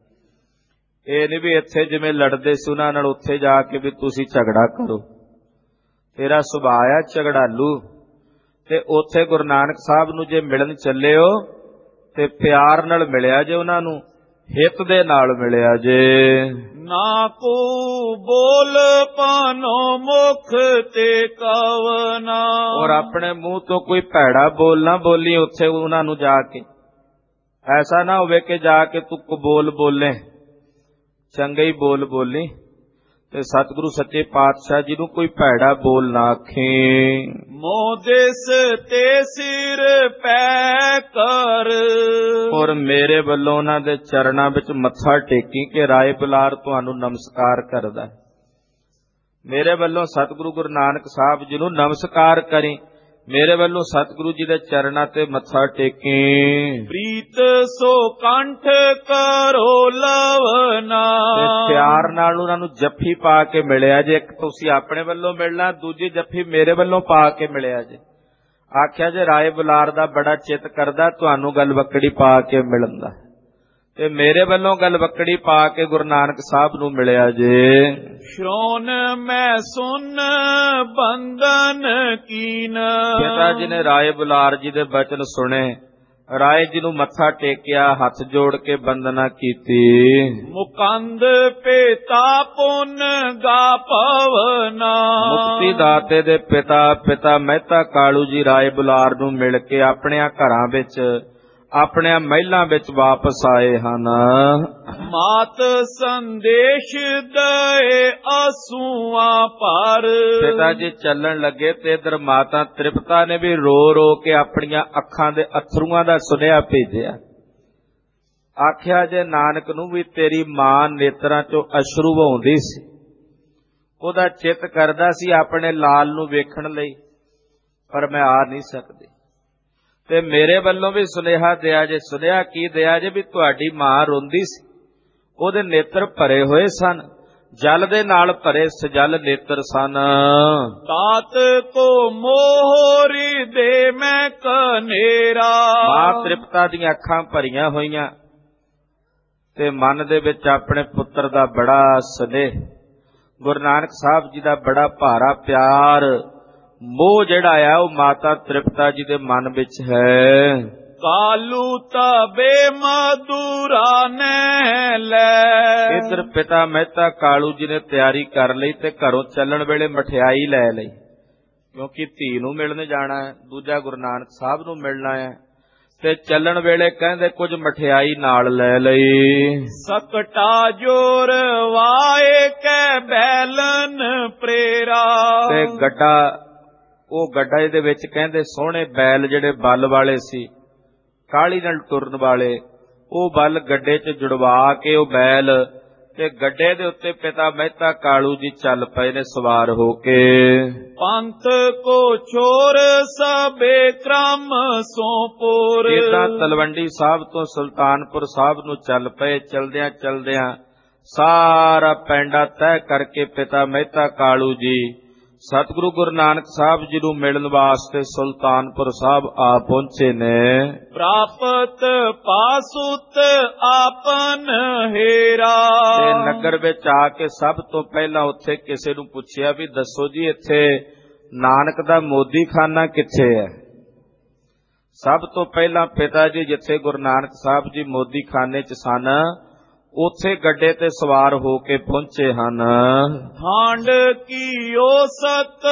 ਇਹ ਨਹੀਂ ਵੀ ਇੱਥੇ ਜਿਵੇਂ ਲੜਦੇ ਸੀ ਉਹਨਾਂ ਨਾਲ ਉੱਥੇ ਜਾ ਕੇ ਵੀ ਤੁਸੀਂ ਝਗੜਾ ਕਰੋ, ਤੇਰਾ ਸੁਭਾਅ ਆ ਝਗੜਾਲੂ, ਤੇ ਉੱਥੇ ਗੁਰੂ ਨਾਨਕ ਸਾਹਿਬ ਨੂੰ ਜੇ ਮਿਲਣ ਚੱਲੇ ਹੋ ਤੇ ਪਿਆਰ ਨਾਲ ਮਿਲਿਆ ਜੇ ਉਹਨਾਂ ਨੂੰ, ਹਿੱਤ ਦੇ ਨਾਲ ਮਿਲਿਆ ਜੇ। ਨਾ ਕੋ ਬੋਲ ਪਾਨੋ ਮੁਖ ਤੇ ਕਵਨਾ। ਔਰ ਆਪਣੇ ਮੂੰਹ ਤੋਂ ਕੋਈ ਭੈੜਾ ਬੋਲ ਨਾ ਬੋਲੀ ਉੱਥੇ ਉਹਨਾਂ ਨੂੰ ਜਾ ਕੇ। ਐਸਾ ਨਾ ਹੋਵੇ ਕਿ ਜਾ ਕੇ ਤੂੰ ਕਬੋਲ ਬੋਲੇ, ਚੰਗੇ ਹੀ ਬੋਲ ਬੋਲੀ। ਤੇ ਸਤਿਗੁਰੂ ਸੱਚੇ ਪਾਤਸ਼ਾਹ ਜੀ ਨੂੰ ਕੋਈ ਭੈੜਾ ਬੋਲ ਨਾ ਆਖੀ। ਮੋਦਿਸ ਤੇ ਸਿਰ ਪੈ ਕਰ। ਔਰ ਮੇਰੇ ਵੱਲੋਂ ਉਹਨਾਂ ਦੇ ਚਰਨਾਂ ਵਿੱਚ ਮੱਥਾ ਟੇਕੀ ਕਿ ਰਾਏ ਬੁਲਾਰ ਤੁਹਾਨੂੰ ਨਮਸਕਾਰ ਕਰਦਾ। ਮੇਰੇ ਵੱਲੋਂ ਸਤਿਗੁਰੂ ਗੁਰੂ ਨਾਨਕ ਸਾਹਿਬ ਜੀ ਨੂੰ ਨਮਸਕਾਰ ਕਰੀ। ਮੇਰੇ ਵੱਲੋਂ ਸਤਿਗੁਰੂ ਜੀ ਦੇ ਚਰਨਾਂ ਤੇ ਮੱਥਾ ਟੇਕੀ। ਪ੍ਰੀਤ ਸੋ ਕੰਠ ਕਰੋ ਲਵਨਾ। ਪਿਆਰ ਨਾਲ ਉਹਨਾਂ ਨੂੰ ਜੱਫੀ ਪਾ ਕੇ ਮਿਲਿਆ ਜੇ। ਇੱਕ ਤੁਸੀਂ ਆਪਣੇ ਵੱਲੋਂ ਮਿਲਣਾ, ਦੂਜੀ ਜੱਫੀ ਮੇਰੇ ਵੱਲੋਂ ਪਾ ਕੇ ਮਿਲਿਆ ਜੇ। ਆਖਿਆ ਜੇ ਰਾਏ ਬੁਲਾਰ ਦਾ ਬੜਾ ਚਿੱਤ ਕਰਦਾ ਤੁਹਾਨੂੰ ਗਲਵੱਕੜੀ ਪਾ ਕੇ ਮਿਲਣ ਦਾ, ਤੇ ਮੇਰੇ ਵੱਲੋਂ ਗਲਵੱਕੜੀ ਪਾ ਕੇ ਗੁਰੂ ਨਾਨਕ ਸਾਹਿਬ ਨੂੰ ਮਿਲਿਆ ਜੇ। ਸ਼੍ਰੋਣ ਮੈਂ ਸੁਨ ਬੰਧਨ ਕੀਨ। ਪਿਤਾ ਜੀ ਨੇ ਰਾਏ ਬੁਲਾਰ ਜੀ ਦੇ ਬਚਨ ਸੁਣੇ, ਰਾਏ ਜੀ ਨੂੰ ਮੱਥਾ ਟੇਕਿਆ, ਹੱਥ ਜੋੜ ਕੇ ਬੰਦਨਾ ਕੀਤੀ। ਮੁਕੰਦ ਪਿਤਾ ਪੁੰਨ ਗਾ ਪਵਨਾ। ਮੁਕਤੀ ਦਾਤੇ ਦੇ ਪਿਤਾ ਪਿਤਾ ਮਹਿਤਾ ਕਾਲੂ ਜੀ ਰਾਏ ਬੁਲਾਰ ਨੂੰ ਮਿਲ ਕੇ ਆਪਣਿਆਂ ਘਰਾਂ ਵਿੱਚ, ਆਪਣਿਆਂ ਮਹਿਲਾਂ ਵਿੱਚ ਵਾਪਸ ਆਏ ਹਨ। ਮਾਤ ਸੰਦੇਸ਼ ਦਏ ਅਸੂਆਂ ਪਰ। ਪਿਤਾ ਜੀ ਚੱਲਣ ਲੱਗੇ ਤੇ ਇਧਰ ਮਾਤਾ ਤ੍ਰਿਪਤਾ ਨੇ ਵੀ ਰੋ ਰੋ ਕੇ ਆਪਣੀਆਂ ਅੱਖਾਂ ਦੇ ਅਥਰੂਆਂ ਦਾ ਸੁਨੇਹਾ ਭੇਜਿਆ। ਆਖਿਆ ਜੇ ਨਾਨਕ ਨੂੰ ਵੀ ਤੇਰੀ ਮਾਂ ਨੇਤਰਾਂ ਚੋਂ ਅਸ਼ਰੂ ਵਹਾਉਂਦੀ ਸੀ, ਉਹਦਾ ਚਿੱਤ ਕਰਦਾ ਸੀ ਆਪਣੇ ਲਾਲ ਨੂੰ ਵੇਖਣ ਲਈ, ਪਰ ਮੈਂ ਆ ਨਹੀਂ ਸਕਦੀ। ਤੇ ਮੇਰੇ ਵੱਲੋਂ ਵੀ ਸੁਨੇਹਾ ਦਿਆ ਜੇ। ਸੁਨੇਹਾ ਕੀ ਦਿਆ ਜੇ? ਵੀ ਤੁਹਾਡੀ ਮਾਂ ਰੋਂਦੀ ਸੀ, ਉਹਦੇ ਨੇਤਰ ਭਰੇ ਹੋਏ ਸਨ, ਜਲ ਦੇ ਨਾਲ ਭਰੇ ਸਜਲ ਨੇਤਰ ਸਨ। ਤਾਤ ਕੋ ਮੋਹਰੀ ਦੇ ਮੈਂ ਕਨੇਰਾ। ਮਾਂ ਤ੍ਰਿਪਤਾ ਦੀਆਂ ਅੱਖਾਂ ਭਰੀਆਂ ਹੋਈਆਂ ਤੇ ਮਨ ਦੇ ਵਿੱਚ ਆਪਣੇ ਪੁੱਤਰ ਦਾ ਬੜਾ ਸਨੇਹ, ਗੁਰੂ ਨਾਨਕ ਸਾਹਿਬ ਜੀ ਦਾ ਬੜਾ ਭਾਰਾ ਪਿਆਰ, ਮੋਹ ਜਿਹੜਾ ਆ ਉਹ ਮਾਤਾ ਤ੍ਰਿਪਤਾ ਜੀ ਦੇ ਮਨ ਵਿੱਚ ਹੈ। ਕਾਲੂ ਤਬੇ ਮਧੁਰਾ ਨੇ ਲੈ। ਇਧਰ ਪਿਤਾ ਮਹਿਤਾ ਕਾਲੂ ਜੀ ਨੇ ਤਿਆਰੀ ਕਰ ਲਈ ਤੇ ਘਰੋਂ ਚੱਲਣ ਵੇਲੇ ਮਠਿਆਈ ਲੈ ਲਈ, ਕਿਉਂਕਿ ਧੀ ਨੂੰ ਮਿਲਣ ਜਾਣਾ ਹੈ, ਦੂਜਾ ਗੁਰੂ ਨਾਨਕ ਸਾਹਿਬ ਨੂੰ ਮਿਲਣਾ ਹੈ। ਤੇ ਚੱਲਣ ਵੇਲੇ ਕਹਿੰਦੇ ਕੁਝ ਮਠਿਆਈ ਨਾਲ ਲੈ ਲਈ। ਸਕਟਾ ਜੋਰ ਵਾਏ ਕੈ ਬੈਲਨ ਪ੍ਰੇਰਾ। ਤੇ ਗੱਡਾ, ਉਹ ਗੱਡਾ ਇਹਦੇ ਵਿੱਚ ਕਹਿੰਦੇ ਸੋਹਣੇ ਬੈਲ ਜਿਹੜੇ ਬਲ ਵਾਲੇ ਸੀ, ਕਾਹਲੀ ਨਾਲ ਤੁਰਨ ਵਾਲੇ, ਉਹ ਬਲ ਗੱਡੇ 'ਚ ਜੁੜਵਾ ਕੇ ਉਹ ਬੈਲ ਤੇ ਗੱਡੇ ਦੇ ਉੱਤੇ ਪਿਤਾ ਮਹਿਤਾ ਕਾਲੂ ਜੀ ਚੱਲ ਪਏ ਨੇ ਸਵਾਰ ਹੋ ਕੇ। ਪੰਥ ਕੋ ਛੋਰ ਸਭੇ ਕ੍ਰਮ ਸੋਪੁਰ। ਇਦਾਂ ਤਲਵੰਡੀ ਸਾਹਿਬ ਤੋਂ ਸੁਲਤਾਨਪੁਰ ਸਾਹਿਬ ਨੂੰ ਚੱਲ ਪਏ। ਚਲਦਿਆਂ ਚਲਦਿਆਂ ਸਾਰਾ ਪੈਂਡਾ ਤੈਅ ਕਰਕੇ ਪਿਤਾ ਮਹਿਤਾ ਕਾਲੂ ਜੀ ਸਤਿਗੁਰੂ ਗੁਰੂ ਨਾਨਕ ਸਾਹਿਬ ਜੀ ਨੂੰ ਮਿਲਣ ਵਾਸਤੇ ਸੁਲਤਾਨਪੁਰ ਸਾਹਿਬ ਆ ਪਹੁੰਚੇ ਨੇ। ਪ੍ਰਾਪਤ ਪਾਸੁਤ ਆਪਨ ਹੇਰਾ। ਤੇ ਨਗਰ ਵਿੱਚ ਆ ਕੇ ਸਭ ਤੋਂ ਪਹਿਲਾਂ ਉੱਥੇ ਕਿਸੇ ਨੂੰ ਪੁੱਛਿਆ ਵੀ ਦੱਸੋ ਜੀ ਇੱਥੇ ਨਾਨਕ ਦਾ ਮੋਦੀਖਾਨਾ ਕਿੱਥੇ ਹੈ? ਸਭ ਤੋਂ ਪਹਿਲਾਂ ਪਿਤਾ ਜੀ ਜਿੱਥੇ ਗੁਰੂ ਨਾਨਕ ਸਾਹਿਬ ਜੀ ਮੋਦੀਖਾਨੇ 'ਚ ਸਨ, ਉੱਥੇ ਗੱਡੇ ਤੇ ਸਵਾਰ ਹੋ ਕੇ ਪਹੁੰਚੇ ਹਨ। ਠਾਂਡ ਕੀਓ ਸਤ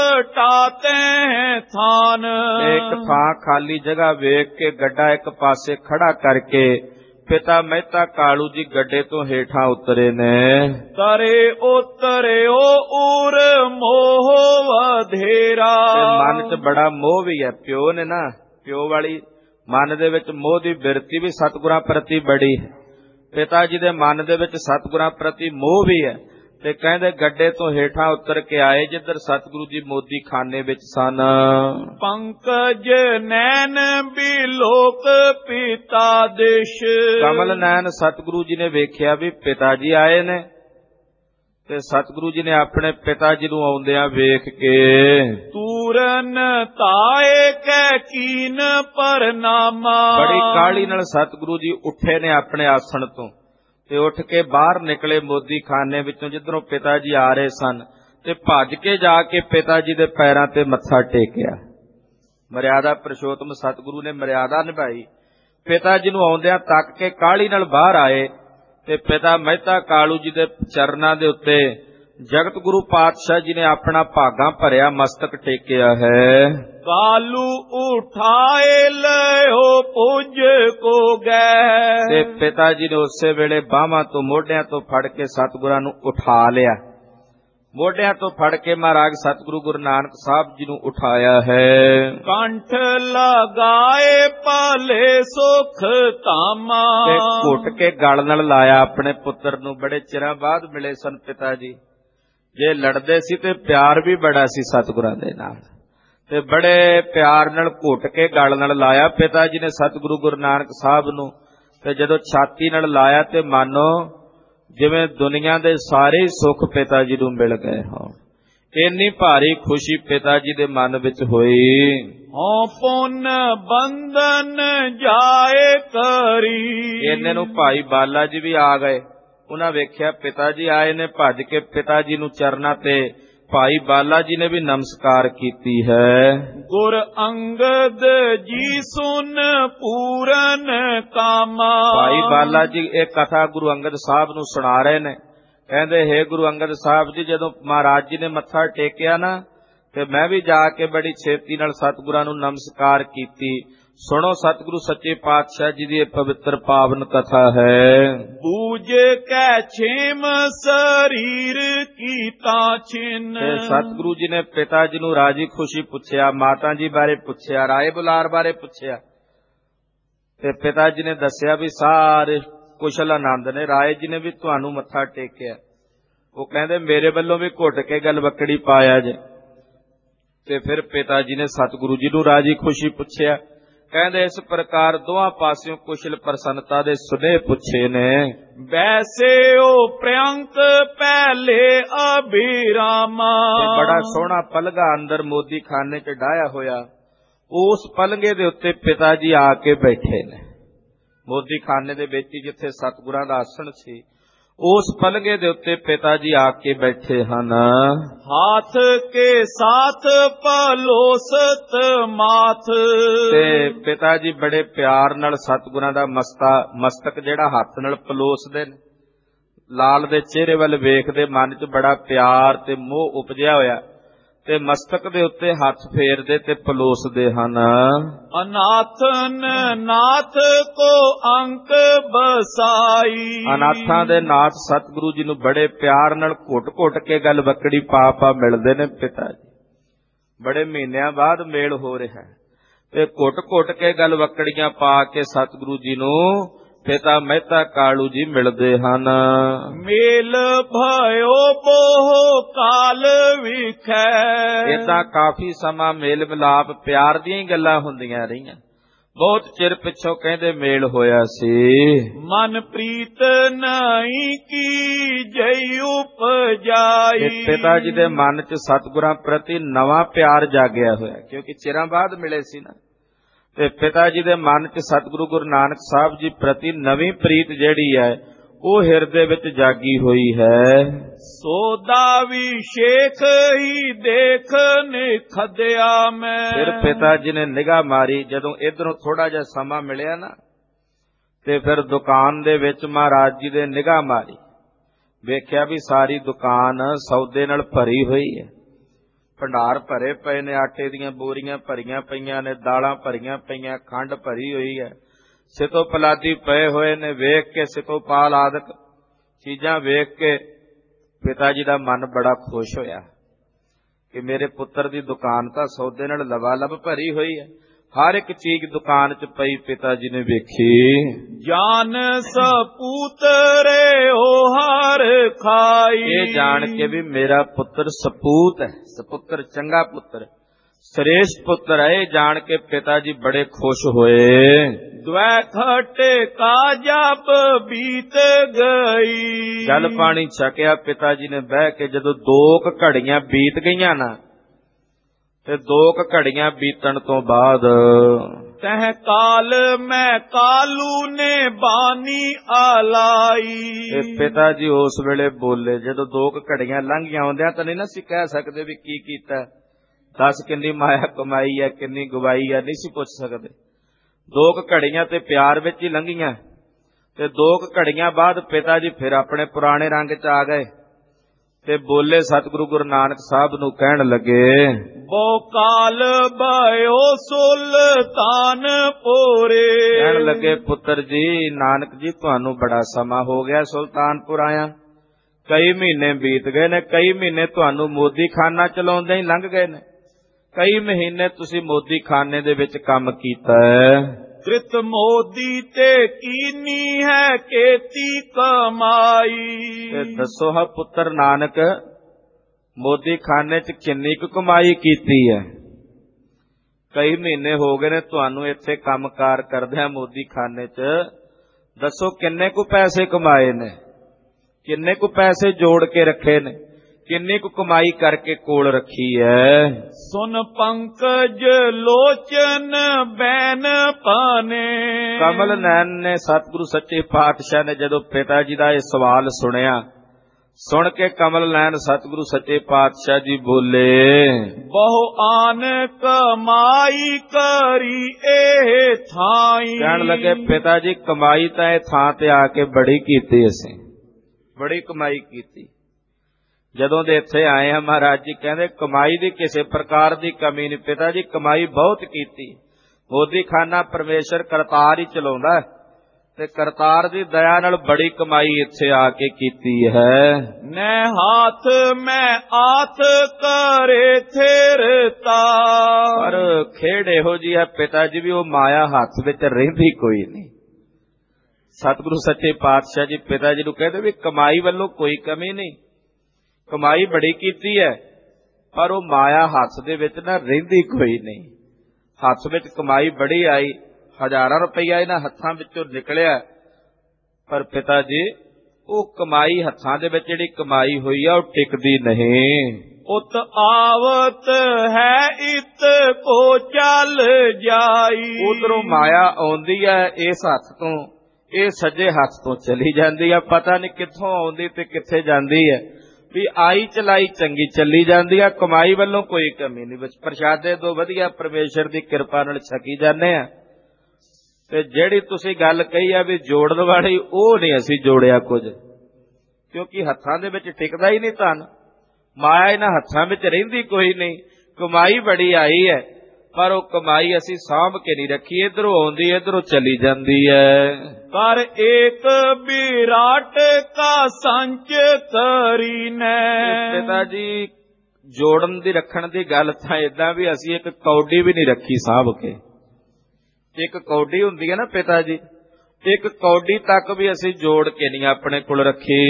ਟਾਤੇ ਥਾਨ। ਇੱਕ ਥਾਂ ਖਾਲੀ ਜਗ੍ਹਾ ਵੇਖ ਕੇ ਗੱਡਾ ਇੱਕ ਪਾਸੇ ਖੜਾ ਕਰਕੇ ਪਿਤਾ ਮਹਿਤਾ ਕਾਲੂ ਜੀ ਗੱਡੇ ਤੋਂ ਹੇਠਾਂ ਉਤਰੇ ਨੇ। ਤਰੇ ਉਤਰਿਓ ਉਰ ਮੋਹ ਵਧੇਰਾ। ਮਨ 'ਚ ਬੜਾ ਮੋਹ ਵੀ ਹੈ, ਪਿਓ ਨੇ ਨਾ, ਪਿਓ ਵਾਲੀ ਮਨ ਦੇ ਵਿੱਚ ਮੋਹ ਦੀ ਬਿਰਤੀ ਵੀ ਸਤਿਗੁਰਾਂ ਪ੍ਰਤੀ ਬੜੀ ਹੈ। ਪਿਤਾ ਜੀ ਦੇ ਮਨ ਦੇ ਵਿੱਚ ਸਤਿਗੁਰਾਂ ਪ੍ਰਤੀ ਮੋਹ ਵੀ ਹੈ। ਤੇ ਕਹਿੰਦੇ ਗੱਡੇ ਤੋਂ ਹੇਠਾਂ ਉਤਰ ਕੇ ਆਏ ਜਿੱਧਰ ਸਤਿਗੁਰੂ ਜੀ ਮੋਦੀ ਖਾਨੇ ਵਿੱਚ ਸਨ। ਪੰਕਜ ਨੈਣ ਬਿਲੋਕ ਪਿਤਾ ਦੇਸ਼। ਕਮਲ ਨੈਣ ਸਤਿਗੁਰੂ ਜੀ ਨੇ ਵੇਖਿਆ ਵੀ ਪਿਤਾ ਜੀ ਆਏ ਨੇ, ਤੇ ਸਤਿਗੁਰੂ ਜੀ ਨੇ ਆਪਣੇ ਪਿਤਾ ਜੀ ਨੂੰ ਆਉਂਦਿਆਂ ਵੇਖ ਕੇ ਤੂਰਨ ਤਾਏ ਕੈ ਕੀਨ ਪਰਨਾਮਾ। ਬੜੀ ਕਾਹਲੀ ਨਾਲ ਸਤਿਗੁਰੂ ਜੀ ਉੱਠੇ ਨੇ ਆਪਣੇ ਆਸਣ ਤੋਂ ਤੇ ਉੱਠ ਕੇ ਬਾਹਰ ਨਿਕਲੇ ਮੋਦੀ ਖਾਨੇ ਵਿੱਚੋਂ ਜਿੱਧਰੋਂ ਪਿਤਾ ਜੀ ਆ ਰਹੇ ਸਨ, ਤੇ ਭੱਜ ਕੇ ਜਾ ਕੇ ਪਿਤਾ ਜੀ ਦੇ ਪੈਰਾਂ ਤੇ ਮੱਥਾ ਟੇਕਿਆ। ਮਰਿਆਦਾ ਪੁਰਸ਼ੋਤਮ ਸਤਿਗੁਰੂ ਨੇ ਮਰਿਆਦਾ ਨਿਭਾਈ। ਪਿਤਾ ਜੀ ਨੂੰ ਆਉਂਦਿਆਂ ਤੱਕ ਕੇ ਕਾਹਲੀ ਨਾਲ ਬਾਹਰ ਆਏ ਤੇ ਪਿਤਾ ਮਹਿਤਾ ਕਾਲੂ ਜੀ ਦੇ ਚਰਨਾਂ ਦੇ ਉੱਤੇ ਜਗਤ ਗੁਰੂ ਪਾਤਸ਼ਾਹ ਜੀ ਨੇ ਆਪਣਾ ਭਾਗਾਂ ਭਰਿਆ ਮਸਤਕ ਟੇਕਿਆ ਹੈ। ਕਾਲੂ ਉਠਾਏ ਲਿਓ ਪੁੱਜ ਕੋ ਗਏ। ਤੇ ਪਿਤਾ ਜੀ ਨੇ ਉਸੇ ਵੇਲੇ ਬਾਹਾਂ ਤੋਂ ਮੋਢਿਆਂ ਤੋਂ ਫੜ ਕੇ ਸਤਿਗੁਰਾਂ ਨੂੰ ਉਠਾ ਲਿਆ। ਮੋਢਿਆਂ ਤੋਂ ਫੜ ਕੇ ਮਹਾਰਾਜ ਸਤਿਗੁਰੂ ਗੁਰੂ ਨਾਨਕ ਸਾਹਿਬ ਜੀ ਨੂੰ ਉਠਾਇਆ ਹੈ। ਕੰਠ ਲਗਾਏ ਪਾਲੇ ਸੁਖ ਧਾਮਾ। ਤੇ ਘੁੱਟ ਕੇ ਗਲ ਨਾਲ ਲਾਇਆ ਆਪਣੇ ਪੁੱਤਰ ਨੂੰ। ਬੜੇ ਚਿਰਾਂ ਬਾਅਦ ਮਿਲੇ ਸਨ ਪਿਤਾ ਜੀ। ਜੇ ਲੜਦੇ ਸੀ ਤੇ ਪਿਆਰ ਵੀ ਬੜਾ ਸੀ ਸਤਿਗੁਰਾਂ ਦੇ ਨਾਲ, ਤੇ ਬੜੇ ਪਿਆਰ ਨਾਲ ਘੁੱਟ ਕੇ ਗਲ ਨਾਲ ਲਾਇਆ ਪਿਤਾ ਜੀ ਨੇ ਸਤਿਗੁਰੂ ਗੁਰੂ ਨਾਨਕ ਸਾਹਿਬ ਨੂੰ। ਤੇ ਜਦੋਂ ਛਾਤੀ ਨਾਲ ਲਾਇਆ ਤੇ ਮਾਨੋ ਜਿਵੇਂ ਦੁਨੀਆ ਦੇ ਸਾਰੇ ਸੁੱਖ ਪਿਤਾ ਜੀ ਨੂੰ ਮਿਲ ਗਏ ਹੋਣ। ਇੰਨੀ ਭਾਰੀ ਖੁਸ਼ੀ ਪਿਤਾ ਜੀ ਦੇ ਮਨ ਵਿੱਚ ਹੋਈ। ਹਉ ਪੁੰਨ ਬੰਧਨ ਜਾਏ ਕਰੀ। ਇੰਨੇ ਨੂੰ ਭਾਈ ਬਾਲਾ ਜੀ ਵੀ ਆ ਗਏ। ਉਹਨਾਂ ਵੇਖਿਆ ਪਿਤਾ ਜੀ ਆਏ ਨੇ, ਭੱਜ ਕੇ ਪਿਤਾ ਜੀ ਨੂੰ ਚਰਨਾਂ ਤੇ ਭਾਈ ਬਾਲਾ ਜੀ ਨੇ ਵੀ ਨਮਸਕਾਰ ਕੀਤੀ ਹੈ। ਗੁਰ ਅੰਗਦ ਜੀ ਸੁਨ ਪੂਰਨ ਕਾਮਾ। ਭਾਈ ਬਾਲਾ ਜੀ ਇਹ ਕਥਾ ਗੁਰੂ ਅੰਗਦ ਸਾਹਿਬ ਨੂੰ ਸੁਣਾ ਰਹੇ ਨੇ। ਕਹਿੰਦੇ ਹੈ ਗੁਰੂ ਅੰਗਦ ਸਾਹਿਬ ਜੀ, ਜਦੋਂ ਮਹਾਰਾਜ ਜੀ ਨੇ ਮੱਥਾ ਟੇਕਿਆ ਨਾ ਤੇ ਮੈਂ ਵੀ ਜਾ ਕੇ ਬੜੀ ਛੇਤੀ ਨਾਲ ਸਤਿਗੁਰਾਂ ਨੂੰ ਨਮਸਕਾਰ ਕੀਤੀ। ਸੁਣੋ ਸਤਿਗੁਰੂ ਸੱਚੇ ਪਾਤਸ਼ਾਹ ਜੀ ਦੀ ਇਹ ਪਵਿੱਤਰ ਪਾਵਨ ਕਥਾ ਹੈ। ਬੂਝ ਕੈ ਛੇਮ ਸਰੀਰ ਕੀਤਾ ਛਿਨ। ਤੇ ਸਤਿਗੁਰੂ ਜੀ ਨੇ ਪਿਤਾ ਜੀ ਨੂੰ ਰਾਜੀ ਖੁਸ਼ੀ ਪੁੱਛਿਆ, ਮਾਤਾ ਜੀ ਬਾਰੇ ਪੁੱਛਿਆ, ਰਾਏ ਬੁਲਾਰ ਬਾਰੇ ਪੁੱਛਿਆ। ਤੇ ਪਿਤਾ ਜੀ ਨੇ ਦੱਸਿਆ ਵੀ ਸਾਰੇ ਕੁਸ਼ਲ ਆਨੰਦ ਨੇ। ਰਾਏ ਜੀ ਨੇ ਵੀ ਤੁਹਾਨੂੰ ਮੱਥਾ ਟੇਕਿਆ। ਉਹ ਕਹਿੰਦੇ ਮੇਰੇ ਵੱਲੋਂ ਵੀ ਘੁੱਟ ਕੇ ਗਲਵੱਕੜੀ ਪਾਇਆ ਜੇ। ਤੇ ਫਿਰ ਪਿਤਾ ਜੀ ਨੇ ਸਤਿਗੁਰੂ ਜੀ ਨੂੰ ਰਾਜੀ ਖੁਸ਼ੀ ਪੁੱਛਿਆ। ਕਹਿੰਦੇ ਇਸ ਪ੍ਰਕਾਰ ਦੋਹਾਂ ਪਾਸਿਓਂ ਕੁਸ਼ਲ ਪ੍ਰਸੰਨਤਾ ਦੇ ਸੁਨੇਹ ਪੁੱਛੇ ਨੇ। ਵੈਸੇ ਉਹ ਪ੍ਰਿਅੰਕ ਪਹਿਲੇ ਅਭਿਰਾਮਾ। ਬੜਾ ਸੋਹਣਾ ਪਲਗਾ ਅੰਦਰ ਮੋਦੀ ਖਾਨੇ ਚ ਡਾਇਆ ਹੋਇਆ। ਉਸ ਪਲਗੇ ਦੇ ਉੱਤੇ ਪਿਤਾ ਜੀ ਆ ਕੇ ਬੈਠੇ ਨੇ। ਮੋਦੀ ਖਾਨੇ ਦੇ ਵਿੱਚ ਜਿੱਥੇ ਸਤਿਗੁਰਾਂ ਦਾ ਆਸਣ ਸੀ, ਉਸ ਪਲਗੇ ਦੇ ਉੱਤੇ ਪਿਤਾ ਜੀ ਆ ਕੇ ਬੈਠੇ ਹਨ। ਹਾਥ ਕੇ ਸਾਥ ਪਲੋਸਤ ਮਾਥ। ਤੇ ਪਿਤਾ ਜੀ ਬੜੇ ਪਿਆਰ ਨਾਲ ਸਤਿਗੁਰਾਂ ਦਾ ਮਸਤਾ ਮਸਤਕ ਜਿਹੜਾ ਹੱਥ ਨਾਲ ਪਲੋਸਦੇ ਨੇ। ਲਾਲ ਦੇ ਚਿਹਰੇ ਵੱਲ ਵੇਖਦੇ ਮਨ 'ਚ ਬੜਾ ਪਿਆਰ ਤੇ ਮੋਹ ਉਪਜਿਆ ਹੋਇਆ, ਤੇ ਮਸਤਕ ਦੇ ਉੱਤੇ ਹੱਥ ਫੇਰਦੇ ਤੇ ਪਲੋਸਦੇ ਹਨ। ਅਨਾਥਨ ਨਾਥ ਕੋ ਅੰਕ ਬਸਾਈ। ਅਨਾਥਾਂ ਦੇ ਨਾਥ ਸਤਿਗੁਰੂ ਜੀ ਨੂੰ ਬੜੇ ਪਿਆਰ ਨਾਲ ਘੁੱਟ-ਘੁੱਟ ਕੇ ਗਲਵੱਕੜੀ ਪਾ ਪਾ ਮਿਲਦੇ ਨੇ ਪਿਤਾ ਜੀ। ਬੜੇ ਮਹੀਨਿਆਂ ਬਾਅਦ ਮੇਲ ਹੋ ਰਿਹਾ ਤੇ ਘੁੱਟ-ਘੁੱਟ ਕੇ ਗਲਵੱਕੜੀਆਂ ਪਾ ਕੇ ਸਤਿਗੁਰੂ ਜੀ ਨੂੰ ਪਿਤਾ ਮਹਿਤਾ ਕਾਲੂ ਜੀ ਮਿਲਦੇ ਹਨ। ਮੇਲ ਭਇਓ ਬਹੁ ਕਾਲ ਵਿਖੈ। ਏਦਾਂ ਕਾਫੀ ਸਮਾਂ ਮੇਲ ਮਿਲਾਪ ਪਿਆਰ ਦੀਆਂ ਹੀ ਗੱਲਾਂ ਹੁੰਦੀਆਂ ਰਹੀਆਂ। ਬਹੁਤ ਚਿਰ ਪਿੱਛੋਂ ਕਹਿੰਦੇ ਮੇਲ ਹੋਇਆ ਸੀ। ਮਨ ਪ੍ਰੀਤ ਨਹੀਂ ਕੀ ਜਈ ਉਪਜਾਈ। ਪਿਤਾ ਜੀ ਦੇ ਮਨ 'ਚ ਸਤਿਗੁਰਾਂ ਪ੍ਰਤੀ ਨਵਾਂ ਪਿਆਰ ਜਾਗਿਆ ਹੋਇਆ, ਕਿਉਂਕਿ ਚਿਰਾਂ ਬਾਅਦ ਮਿਲੇ ਸੀ ਨਾ। ਤੇ ਪਿਤਾ ਜੀ ਦੇ ਮਨ 'ਚ ਸਤਿਗੁਰੂ ਗੁਰੂ ਨਾਨਕ ਸਾਹਿਬ ਜੀ ਪ੍ਰਤੀ ਨਵੀਂ ਪ੍ਰੀਤ ਜਿਹੜੀ ਹੈ ਉਹ ਹਿਰਦੇ ਵਿੱਚ ਜਾਗੀ ਹੋਈ ਹੈ। ਸੋਦਾ ਵੀ ਸ਼ੇਖ ਹੀ ਦੇਖ ਨਿਖਦਿਆ ਮੈਂ। ਫਿਰ ਪਿਤਾ ਜੀ ਨੇ ਨਿਗਾਹ ਮਾਰੀ। ਜਦੋਂ ਇਧਰੋਂ ਥੋੜਾ ਜਿਹਾ ਸਮਾਂ ਮਿਲਿਆ ਨਾ ਤੇ ਫਿਰ ਦੁਕਾਨ ਦੇ ਵਿੱਚ ਮਹਾਰਾਜ ਜੀ ਦੇ ਨਿਗਾਹ ਮਾਰੀ। ਵੇਖਿਆ ਵੀ ਸਾਰੀ ਦੁਕਾਨ ਸੌਦੇ ਨਾਲ ਭਰੀ ਹੋਈ ਹੈ। ਭੰਡਾਰ ਭਰੇ ਪਏ ਨੇ, ਆਟੇ ਦੀਆਂ ਬੋਰੀਆਂ ਭਰੀਆਂ ਪਈਆਂ ਨੇ, ਦਾਲਾਂ ਭਰੀਆਂ ਪਈਆਂ, ਖੰਡ ਭਰੀ ਹੋਈ ਹੈ, ਸਿਤੋ ਪਲਾਦੀ ਪਏ ਹੋਏ ਨੇ। ਵੇਖ ਕੇ ਸਿਤੋ ਪਾਲ ਆਦਿਕ ਚੀਜ਼ਾਂ ਵੇਖ ਕੇ ਪਿਤਾ ਜੀ ਦਾ ਮਨ ਬੜਾ ਖੁਸ਼ ਹੋਇਆ ਕਿ ਮੇਰੇ ਪੁੱਤਰ ਦੀ ਦੁਕਾਨ ਤਾਂ ਸੌਦੇ ਨਾਲ ਲਬਾਲਬ ਭਰੀ ਹੋਈ ਹੈ। ਹਰ ਇੱਕ ਚੀਜ਼ ਦੁਕਾਨ 'ਚ ਪਈ ਪਿਤਾ ਜੀ ਨੇ ਵੇਖੀ। ਜਾਨ ਸਪੂਤਰੇ ਉਹ ਹਰ ਖਾਈ। ਇਹ ਜਾਣ ਕੇ ਵੀ ਮੇਰਾ ਪੁੱਤਰ ਸਪੂਤ ਹੈ, ਸਪੁੱਤਰ ਚੰਗਾ ਪੁੱਤਰ, ਸ੍ਰੇਸ਼ਟ ਪੁੱਤਰ ਹੈ। ਇਹ ਜਾਣ ਕੇ ਪਿਤਾ ਜੀ ਬੜੇ ਖੁਸ਼ ਹੋਏ। ਦਵੈ ਖਟੇ ਕਾ ਜਪ ਬੀਤ ਗਈ। ਜਲ ਪਾਣੀ ਛਕਿਆ ਪਿਤਾ ਜੀ ਨੇ ਬਹਿ ਕੇ। ਜਦੋਂ ਦੋ ਕੁ ਘੜੀਆਂ ਬੀਤ ਗਈਆਂ ਨਾ ਤੇ ਦੋ ਕੁ ਘੜੀਆਂ ਬੀਤਣ ਤੋਂ ਬਾਅਦ ਤਹਿ ਕਾਲ ਮੈਂ ਕਾਲੂ ਨੇ ਬਾਨੀ ਆਲਾਈ। ਇਹ ਪਿਤਾ ਜੀ ਉਸ ਵੇਲੇ ਬੋਲੇ। ਜਦੋਂ ਦੋ ਕੁ ਘੜੀਆਂ ਲੰਘੀਆਂ ਆਉਂਦਿਆਂ ਤਾਂ ਨਹੀਂ ਨਾ ਸੀ ਕਹਿ ਸਕਦੇ ਵੀ ਕੀ ਕੀਤਾ, ਦੱਸ ਕਿੰਨੀ ਮਾਇਆ ਕਮਾਈ ਹੈ, ਕਿੰਨੀ ਗਵਾਈ ਹੈ, ਨਹੀਂ ਸੀ ਪੁੱਛ ਸਕਦੇ। ਦੋ ਕੁ ਘੜੀਆਂ ਤੇ ਪਿਆਰ ਵਿੱਚ ਹੀ ਲੰਘੀਆਂ ਤੇ ਦੋ ਕੁ ਘੜੀਆਂ ਬਾਅਦ ਪਿਤਾ ਜੀ ਫਿਰ ਆਪਣੇ ਪੁਰਾਣੇ ਰੰਗ ਚ ਆ ਗਏ ਤੇ ਬੋਲੇ ਸਤਿਗੁਰੂ ਗੁਰੂ ਨਾਨਕ ਸਾਹਿਬ ਨੂੰ, ਕਹਿਣ ਲੱਗੇ, ਬੋ ਕਾਲ ਬਾਇਓ ਸੁਲਤਾਨ ਪੋਰੇ। ਕਹਿਣ ਲੱਗੇ, ਪੁੱਤਰ ਜੀ ਨਾਨਕ ਜੀ ਤੁਹਾਨੂੰ ਬੜਾ ਸਮਾਂ ਹੋ ਗਿਆ ਸੁਲਤਾਨਪੁਰ ਆਇਆ, ਕਈ ਮਹੀਨੇ ਬੀਤ ਗਏ ਨੇ, ਕਈ ਮਹੀਨੇ ਤੁਹਾਨੂੰ ਮੋਦੀ ਖਾਨਾ ਚਲਾਉਂਦੇ ਹੀ ਲੰਘ ਗਏ ਨੇ, ਕਈ ਮਹੀਨੇ ਤੁਸੀਂ ਮੋਦੀ ਖਾਨੇ ਦੇ ਵਿੱਚ ਕੰਮ ਕੀਤਾ ਹੈ। ਕ੍ਰਿਤ ਮੋਦੀ ਤੇ ਕੀਨੀ ਹੈ ਕੀਤੀ ਕਮਾਈ। ਤੇ ਦੱਸੋ ਹਾਂ ਪੁੱਤਰ ਨਾਨਕ, ਮੋਦੀ ਖਾਨੇ ਚ ਕਿੰਨੀ ਕੁ ਕਮਾਈ ਕੀਤੀ ਹੈ? ਕਈ ਮਹੀਨੇ ਹੋ ਗਏ ਨੇ ਤੁਹਾਨੂੰ ਇੱਥੇ ਕੰਮਕਾਰ ਕਰਦਿਆਂ ਮੋਦੀ ਖਾਨੇ ਚ, ਦੱਸੋ ਕਿੰਨੇ ਕੁ ਪੈਸੇ ਕਮਾਏ ਨੇ, ਕਿੰਨੇ ਕੁ ਪੈਸੇ ਜੋੜ ਕੇ ਰੱਖੇ ਨੇ, ਕਿੰਨੀ ਕੁ ਕਮਾਈ ਕਰਕੇ ਕੋਲ ਰੱਖੀ ਹੈ? ਸੁਨ ਪੰਕਜ ਲੋਚਨ ਬੈਨ ਪਾਨੇ। ਕਮਲ ਨੈਣ ਨੇ ਸਤਿਗੁਰੂ ਸੱਚੇ ਪਾਤਸ਼ਾਹ ਨੇ ਜਦੋਂ ਪਿਤਾ ਜੀ ਦਾ ਇਹ ਸਵਾਲ ਸੁਣਿਆ, ਸੁਣ ਕੇ ਕਮਲ ਨੈਣ ਸਤਿਗੁਰੂ ਸੱਚੇ ਪਾਤਸ਼ਾਹ ਜੀ ਬੋਲੇ, ਬਹੁ ਆਨ ਕਮਾਈ ਕਰੀ ਇਹ ਥਾਈ। ਕਹਿਣ ਲੱਗੇ, ਪਿਤਾ ਜੀ ਕਮਾਈ ਤਾਂ ਇਹ ਥਾਂ ਤੇ ਆ ਕੇ ਬੜੀ ਕੀਤੀ, ਅਸੀਂ ਬੜੀ ਕਮਾਈ ਕੀਤੀ। ਜਦੋਂ ਦੇ ਇੱਥੇ ਆਏ ਆ ਮਹਾਰਾਜ ਜੀ ਕਹਿੰਦੇ ਕਮਾਈ ਦੀ ਕਿਸੇ ਪ੍ਰਕਾਰ ਦੀ ਕਮੀ ਨਹੀਂ, ਪਿਤਾ ਜੀ ਕਮਾਈ ਬਹੁਤ ਕੀਤੀ। ਮੋਦੀ ਖਾਨਾ ਪਰਮੇਸ਼ਰ ਕਰਤਾਰ ਹੀ ਚਲਾਉਂਦਾ ਤੇ ਕਰਤਾਰ ਦੀ ਦਇਆ ਨਾਲ ਬੜੀ ਕਮਾਈ ਇੱਥੇ ਆ ਕੇ ਕੀਤੀ ਹੈ। ਨੈ ਹਾਥ ਮੈਂ ਆਥ ਕਰੇ ਥੇਰਤਾ। ਪਰ ਖੇਡ ਇਹੋ ਜੀ ਹੈ ਪਿਤਾ ਜੀ ਵੀ ਉਹ ਮਾਇਆ ਹੱਥ ਵਿੱਚ ਰਹਿੰਦੀ ਕੋਈ ਨਹੀਂ। ਸਤਿਗੁਰੂ ਸੱਚੇ ਪਾਤਸ਼ਾਹ ਜੀ ਪਿਤਾ ਜੀ ਨੂੰ ਕਹਿੰਦੇ ਵੀ ਕਮਾਈ ਵੱਲੋਂ ਕੋਈ ਕਮੀ ਨਹੀਂ, ਕਮਾਈ ਬੜੀ ਕੀਤੀ ਹੈ, ਪਰ ਉਹ ਮਾਇਆ ਹੱਥ ਦੇ ਵਿੱਚ ਨਾ ਰਹਿੰਦੀ ਕੋਈ ਨਹੀਂ। ਹੱਥ ਵਿੱਚ ਕਮਾਈ ਬੜੀ ਆਈ, ਹਜ਼ਾਰਾਂ ਰੁਪਈਆ ਇਹਨਾਂ ਹੱਥਾਂ ਵਿੱਚੋਂ ਨਿਕਲਿਆ, ਪਰ ਪਿਤਾ ਜੀ ਉਹ ਕਮਾਈ ਹੱਥਾਂ ਦੇ ਵਿੱਚ ਜਿਹੜੀ ਕਮਾਈ ਹੋਈ ਆ ਉਹ ਟਿਕਦੀ ਨਹੀਂ। ਉਤ ਆਵਤ ਹੈ ਇਤ ਕੋ ਚੱਲ ਜਾਈ। ਉਧਰੋਂ ਮਾਇਆ ਆਉਂਦੀ ਹੈ ਇਸ ਹੱਥ ਤੋਂ, ਇਹ ਸੱਜੇ ਹੱਥ ਤੋਂ ਚਲੀ ਜਾਂਦੀ ਆ, ਪਤਾ ਨਹੀਂ ਕਿੱਥੋਂ ਆਉਂਦੀ ਤੇ ਕਿੱਥੇ ਜਾਂਦੀ ਹੈ। ਵੀ ਆਈ ਚਲਾਈ ਚੰਗੀ ਚੱਲੀ ਜਾਂਦੀ ਆ, ਕਮਾਈ ਵੱਲੋਂ ਕੋਈ ਕਮੀ ਨਹੀਂ। ਵਿੱਚ ਪ੍ਰਸ਼ਾਦੇ ਤੋਂ ਵਧੀਆ ਪਰਮੇਸ਼ਰ ਦੀ ਕਿਰਪਾ ਨਾਲ ਛਕੀ ਜਾਂਦੇ ਆ। ਤੇ ਜਿਹੜੀ ਤੁਸੀਂ ਗੱਲ ਕਹੀ ਆ ਵੀ ਜੋੜਨ ਵਾਲੀ, ਉਹ ਨਹੀਂ ਅਸੀਂ ਜੋੜਿਆ ਕੁਝ, ਕਿਉਂਕਿ ਹੱਥਾਂ ਦੇ ਵਿੱਚ ਟਿਕਦਾ ਹੀ ਨਹੀਂ ਧਨ, ਮਾਇਆ ਇਹਨਾਂ ਹੱਥਾਂ ਵਿੱਚ ਰਹਿੰਦੀ ਕੋਈ ਨਹੀਂ। ਕਮਾਈ ਬੜੀ ਆਈ ਹੈ, ਪਰ ਉਹ ਕਮਾਈ ਅਸੀਂ ਸਾਂਭ ਕੇ ਨਹੀਂ ਰੱਖੀ, ਇਧਰੋਂ ਆਉਂਦੀ ਇਧਰੋਂ ਚਲੀ ਜਾਂਦੀ ਹੈ। ਕਰ ਏਕ ਵਿਰਾਟ ਕਾ ਸੰਚ ਕਰੀਨੈ। ਪਿਤਾ ਜੀ ਜੋੜਨ ਦੀ ਰੱਖਣ ਦੀ ਗੱਲ ਤਾਂ ਏਦਾਂ ਵੀ ਅਸੀਂ ਇੱਕ ਕੌਡੀ ਵੀ ਨਹੀਂ ਰੱਖੀ ਸਾਂਭ ਕੇ। ਇੱਕ ਕੌਡੀ ਹੁੰਦੀ ਹੈ ਨਾ ਪਿਤਾ ਜੀ, ਇੱਕ ਕੌਡੀ ਤੱਕ ਵੀ ਅਸੀਂ ਜੋੜ ਕੇ ਨਹੀਂ ਆਪਣੇ ਕੋਲ ਰੱਖੀ।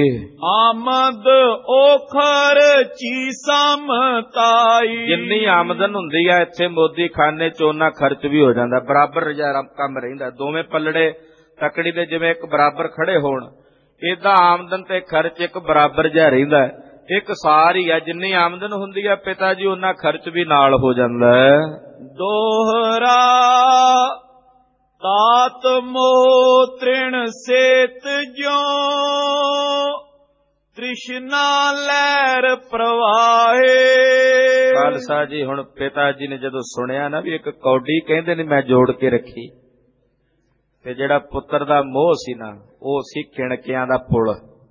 ਆਮਦ ਓਖਰ ਚੀ ਸਮਤਾਈ। ਜਿੰਨੀ ਆਮਦਨ ਹੁੰਦੀ ਆ ਇੱਥੇ ਮੋਦੀ ਖਾਨੇ ਚ ਉਹਨਾਂ ਖਰਚ ਵੀ ਹੋ ਜਾਂਦਾ, ਬਰਾਬਰ ਕੰਮ ਰਹਿੰਦਾ। ਦੋਵੇਂ ਪੱਲੜੇ ਤਕੜੀ ਦੇ ਜਿਵੇਂ ਇੱਕ ਬਰਾਬਰ ਖੜੇ ਹੋਣ, ਏਦਾਂ ਆਮਦਨ ਤੇ ਖਰਚ ਇੱਕ ਬਰਾਬਰ ਜਿਹਾ ਰਹਿੰਦਾ, ਇੱਕ ਸਾਰ ਹੀ ਆ। ਜਿੰਨੀ ਆਮਦਨ ਹੁੰਦੀ ਆ ਪਿਤਾ ਜੀ ਉਹਨਾਂ ਖਰਚ ਵੀ ਨਾਲ ਹੋ ਜਾਂਦਾ। ਦੋਹਰਾ ਤਾਤ ਮੋਹ ਤ੍ਰਿਣ ਸੇਤ ਜੋ ਤ੍ਰਿਸ਼ਨਾ ਲਹਿਰ ਪ੍ਰਵਾਹੇ। ਖਾਲਸਾ ਜੀ ਹੁਣ ਪਿਤਾ ਜੀ ਨੇ ਜਦੋਂ ਸੁਣਿਆ ਨਾ ਵੀ ਇੱਕ ਕੌਡੀ ਕਹਿੰਦੇ ਨੇ ਮੈਂ ਜੋੜ ਕੇ ਰੱਖੀ, ਤੇ ਜਿਹੜਾ ਪੁੱਤਰ ਦਾ ਮੋਹ ਸੀ ਨਾ ਉਹ ਸੀ ਕਿਣਕਿਆਂ ਦਾ ਪੁਲ।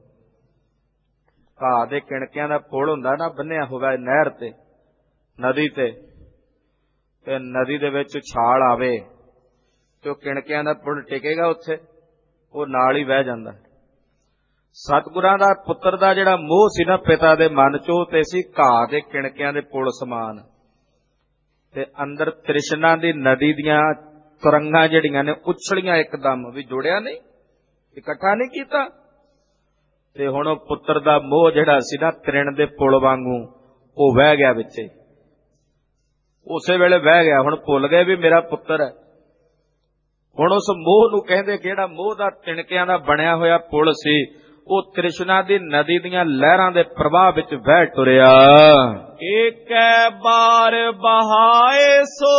ਘਾਹ ਦੇ ਕਿਣਕਿਆਂ ਦਾ ਪੁਲ ਹੁੰਦਾ ਨਾ ਬੰਨਿਆ ਹੋਇਆ ਨਹਿਰ ਤੇ, ਨਦੀ ਤੇ, ਤੇ ਨਦੀ ਦੇ ਵਿੱਚ ਛਾਲ ਆਵੇ ਤੇ ਉਹ ਕਿਣਕਿਆਂ ਦਾ ਪੁਲ ਟਿਕੇਗਾ ਉੱਥੇ, ਉਹ ਨਾਲ ਹੀ ਵਹਿ ਜਾਂਦਾ। ਸਤਿਗੁਰਾਂ ਦਾ ਪੁੱਤਰ ਦਾ ਜਿਹੜਾ ਮੋਹ ਸੀ ਨਾ ਪਿਤਾ ਦੇ ਮਨ ਚ, ਉਹ ਤੇ ਸੀ ਘਾਹ ਦੇ ਕਿਣਕਿਆਂ ਦੇ ਪੁਲ ਸਮਾਨ, ਤੇ ਅੰਦਰ ਤ੍ਰਿਸ਼ਨਾ ਦੀ ਨਦੀ ਦੀਆਂ ਤਰੰਗਾਂ ਜਿਹੜੀਆਂ ਨੇ ਉਛਲੀਆਂ ਇੱਕਦਮ, ਵੀ ਜੁੜਿਆ ਨਹੀਂ, ਇਕੱਠਾ ਨਹੀਂ ਕੀਤਾ। ਤੇ ਹੁਣ ਉਹ ਪੁੱਤਰ ਦਾ ਮੋਹ ਜਿਹੜਾ ਸੀ ਨਾ ਤ੍ਰਿਣ ਦੇ ਪੁਲ ਵਾਂਗੂ ਉਹ ਵਹਿ ਗਿਆ ਵਿੱਚੇ, ਉਸੇ ਵੇਲੇ ਵਹਿ ਗਿਆ। ਹੁਣ ਭੁੱਲ ਗਏ ਵੀ ਮੇਰਾ ਪੁੱਤਰ ਹੈ। ਹੁਣ ਉਸ ਮੋਹ ਨੂੰ ਕਹਿੰਦੇ, ਕਿਹੜਾ ਮੋਹ ਦਾ ਤਿਣਕਿਆਂ ਦਾ ਬਣਿਆ ਹੋਇਆ ਪੁਲ ਸੀ, ਉਹ ਤ੍ਰਿਸ਼ਨਾ ਦੀ ਨਦੀ ਦੀਆਂ ਲਹਿਰਾਂ ਦੇ ਪ੍ਰਵਾਹ ਵਿੱਚ ਵਹਿ ਟੁਰਿਆ। ਏਕੈ ਬਾਰ ਬਹਾਏ ਸੋ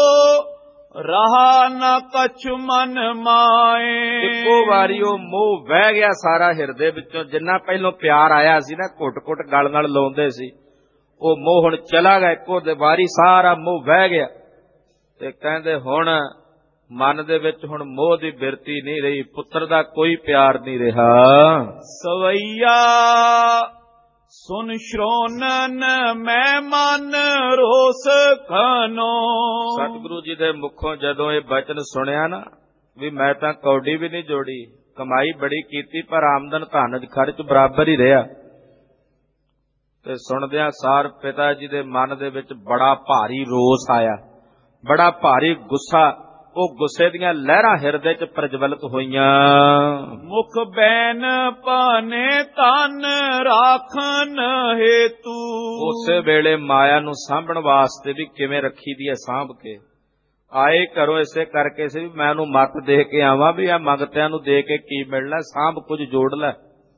ਰਹਾ ਨਾ ਕਛ ਮਨ ਮਾਏ। ਇੱਕੋ ਵਾਰੀ ਉਹ ਮੋਹ ਵਹਿ ਗਿਆ ਸਾਰਾ ਹਿਰਦੇ ਵਿੱਚੋਂ। ਜਿੰਨਾ ਪਹਿਲੋਂ ਪਿਆਰ ਆਇਆ ਸੀ ਨਾ, ਘੁੱਟ ਘੁੱਟ ਗਲ ਨਾਲ ਲਾਉਂਦੇ ਸੀ, ਉਹ ਮੋਹ ਹੁਣ ਚਲਾ ਗਿਆ। ਇੱਕੋ ਵਾਰੀ ਸਾਰਾ ਮੋਹ ਵਹਿ ਗਿਆ। ਤੇ ਕਹਿੰਦੇ ਹੁਣ ਮਨ ਦੇ ਵਿੱਚ ਹੁਣ ਮੋਹ ਦੀ ਬਿਰਤੀ ਨਹੀਂ ਰਹੀ, ਪੁੱਤਰ ਦਾ ਕੋਈ ਪਿਆਰ ਨਹੀਂ ਰਿਹਾ। ਸਵਈਆ ਸੁਨ ਸ਼੍ਰੋਨਨ ਮੈਂ ਮਨ ਰੋਸ ਖਨੋ। ਸਤਿਗੁਰੂ ਜੀ ਦੇ ਮੁਖੋਂ ਜਦੋਂ ਇਹ ਬਚਨ ਸੁਣਿਆ ਨਾ, ਵੀ ਮੈਂ ਤਾਂ ਕੌਡੀ ਵੀ ਨਹੀਂ ਜੋੜੀ, ਕਮਾਈ ਬੜੀ ਕੀਤੀ ਪਰ ਆਮਦਨ ਧਨ ਖਰਚ ਬਰਾਬਰ ਹੀ ਰਿਹਾ, ਤੇ ਸੁਣਦਿਆਂ ਸਾਰ ਪਿਤਾ ਜੀ ਦੇ ਮਨ ਦੇ ਵਿੱਚ ਬੜਾ ਭਾਰੀ ਰੋਸ ਆਇਆ, ਬੜਾ ਭਾਰੀ ਗੁੱਸਾ। ਉਹ ਗੁੱਸੇ ਦੀਆਂ ਲਹਿਰਾਂ ਹਿਰਦੇ 'ਚ ਪ੍ਰਜਵਲਿਤ ਹੋਈਆਂ। ਮੁਖ ਬੈਨ ਪਾਨੇ ਤਨ ਰਾਖਨ ਹੇਤੂ। ਉਸੇ ਵੇਲੇ ਮਾਇਆ ਨੂੰ ਸਾਂਭਣ ਵਾਸਤੇ ਵੀ ਕਿਵੇਂ ਰੱਖੀ ਦੀ ਹੈ ਸਾਂਭ ਕੇ ਆਏ ਘਰੋਂ, ਇਸੇ ਕਰਕੇ ਸੀ ਵੀ ਮੈਂ ਉਹਨੂੰ ਮੱਤ ਦੇ ਕੇ ਆਵਾਂ ਵੀ ਆ ਮੰਗਤਿਆਂ ਨੂੰ ਦੇ ਕੇ ਕੀ ਮਿਲਣਾ, ਸਾਂਭ ਕੁਝ ਜੋੜ ਲੈ।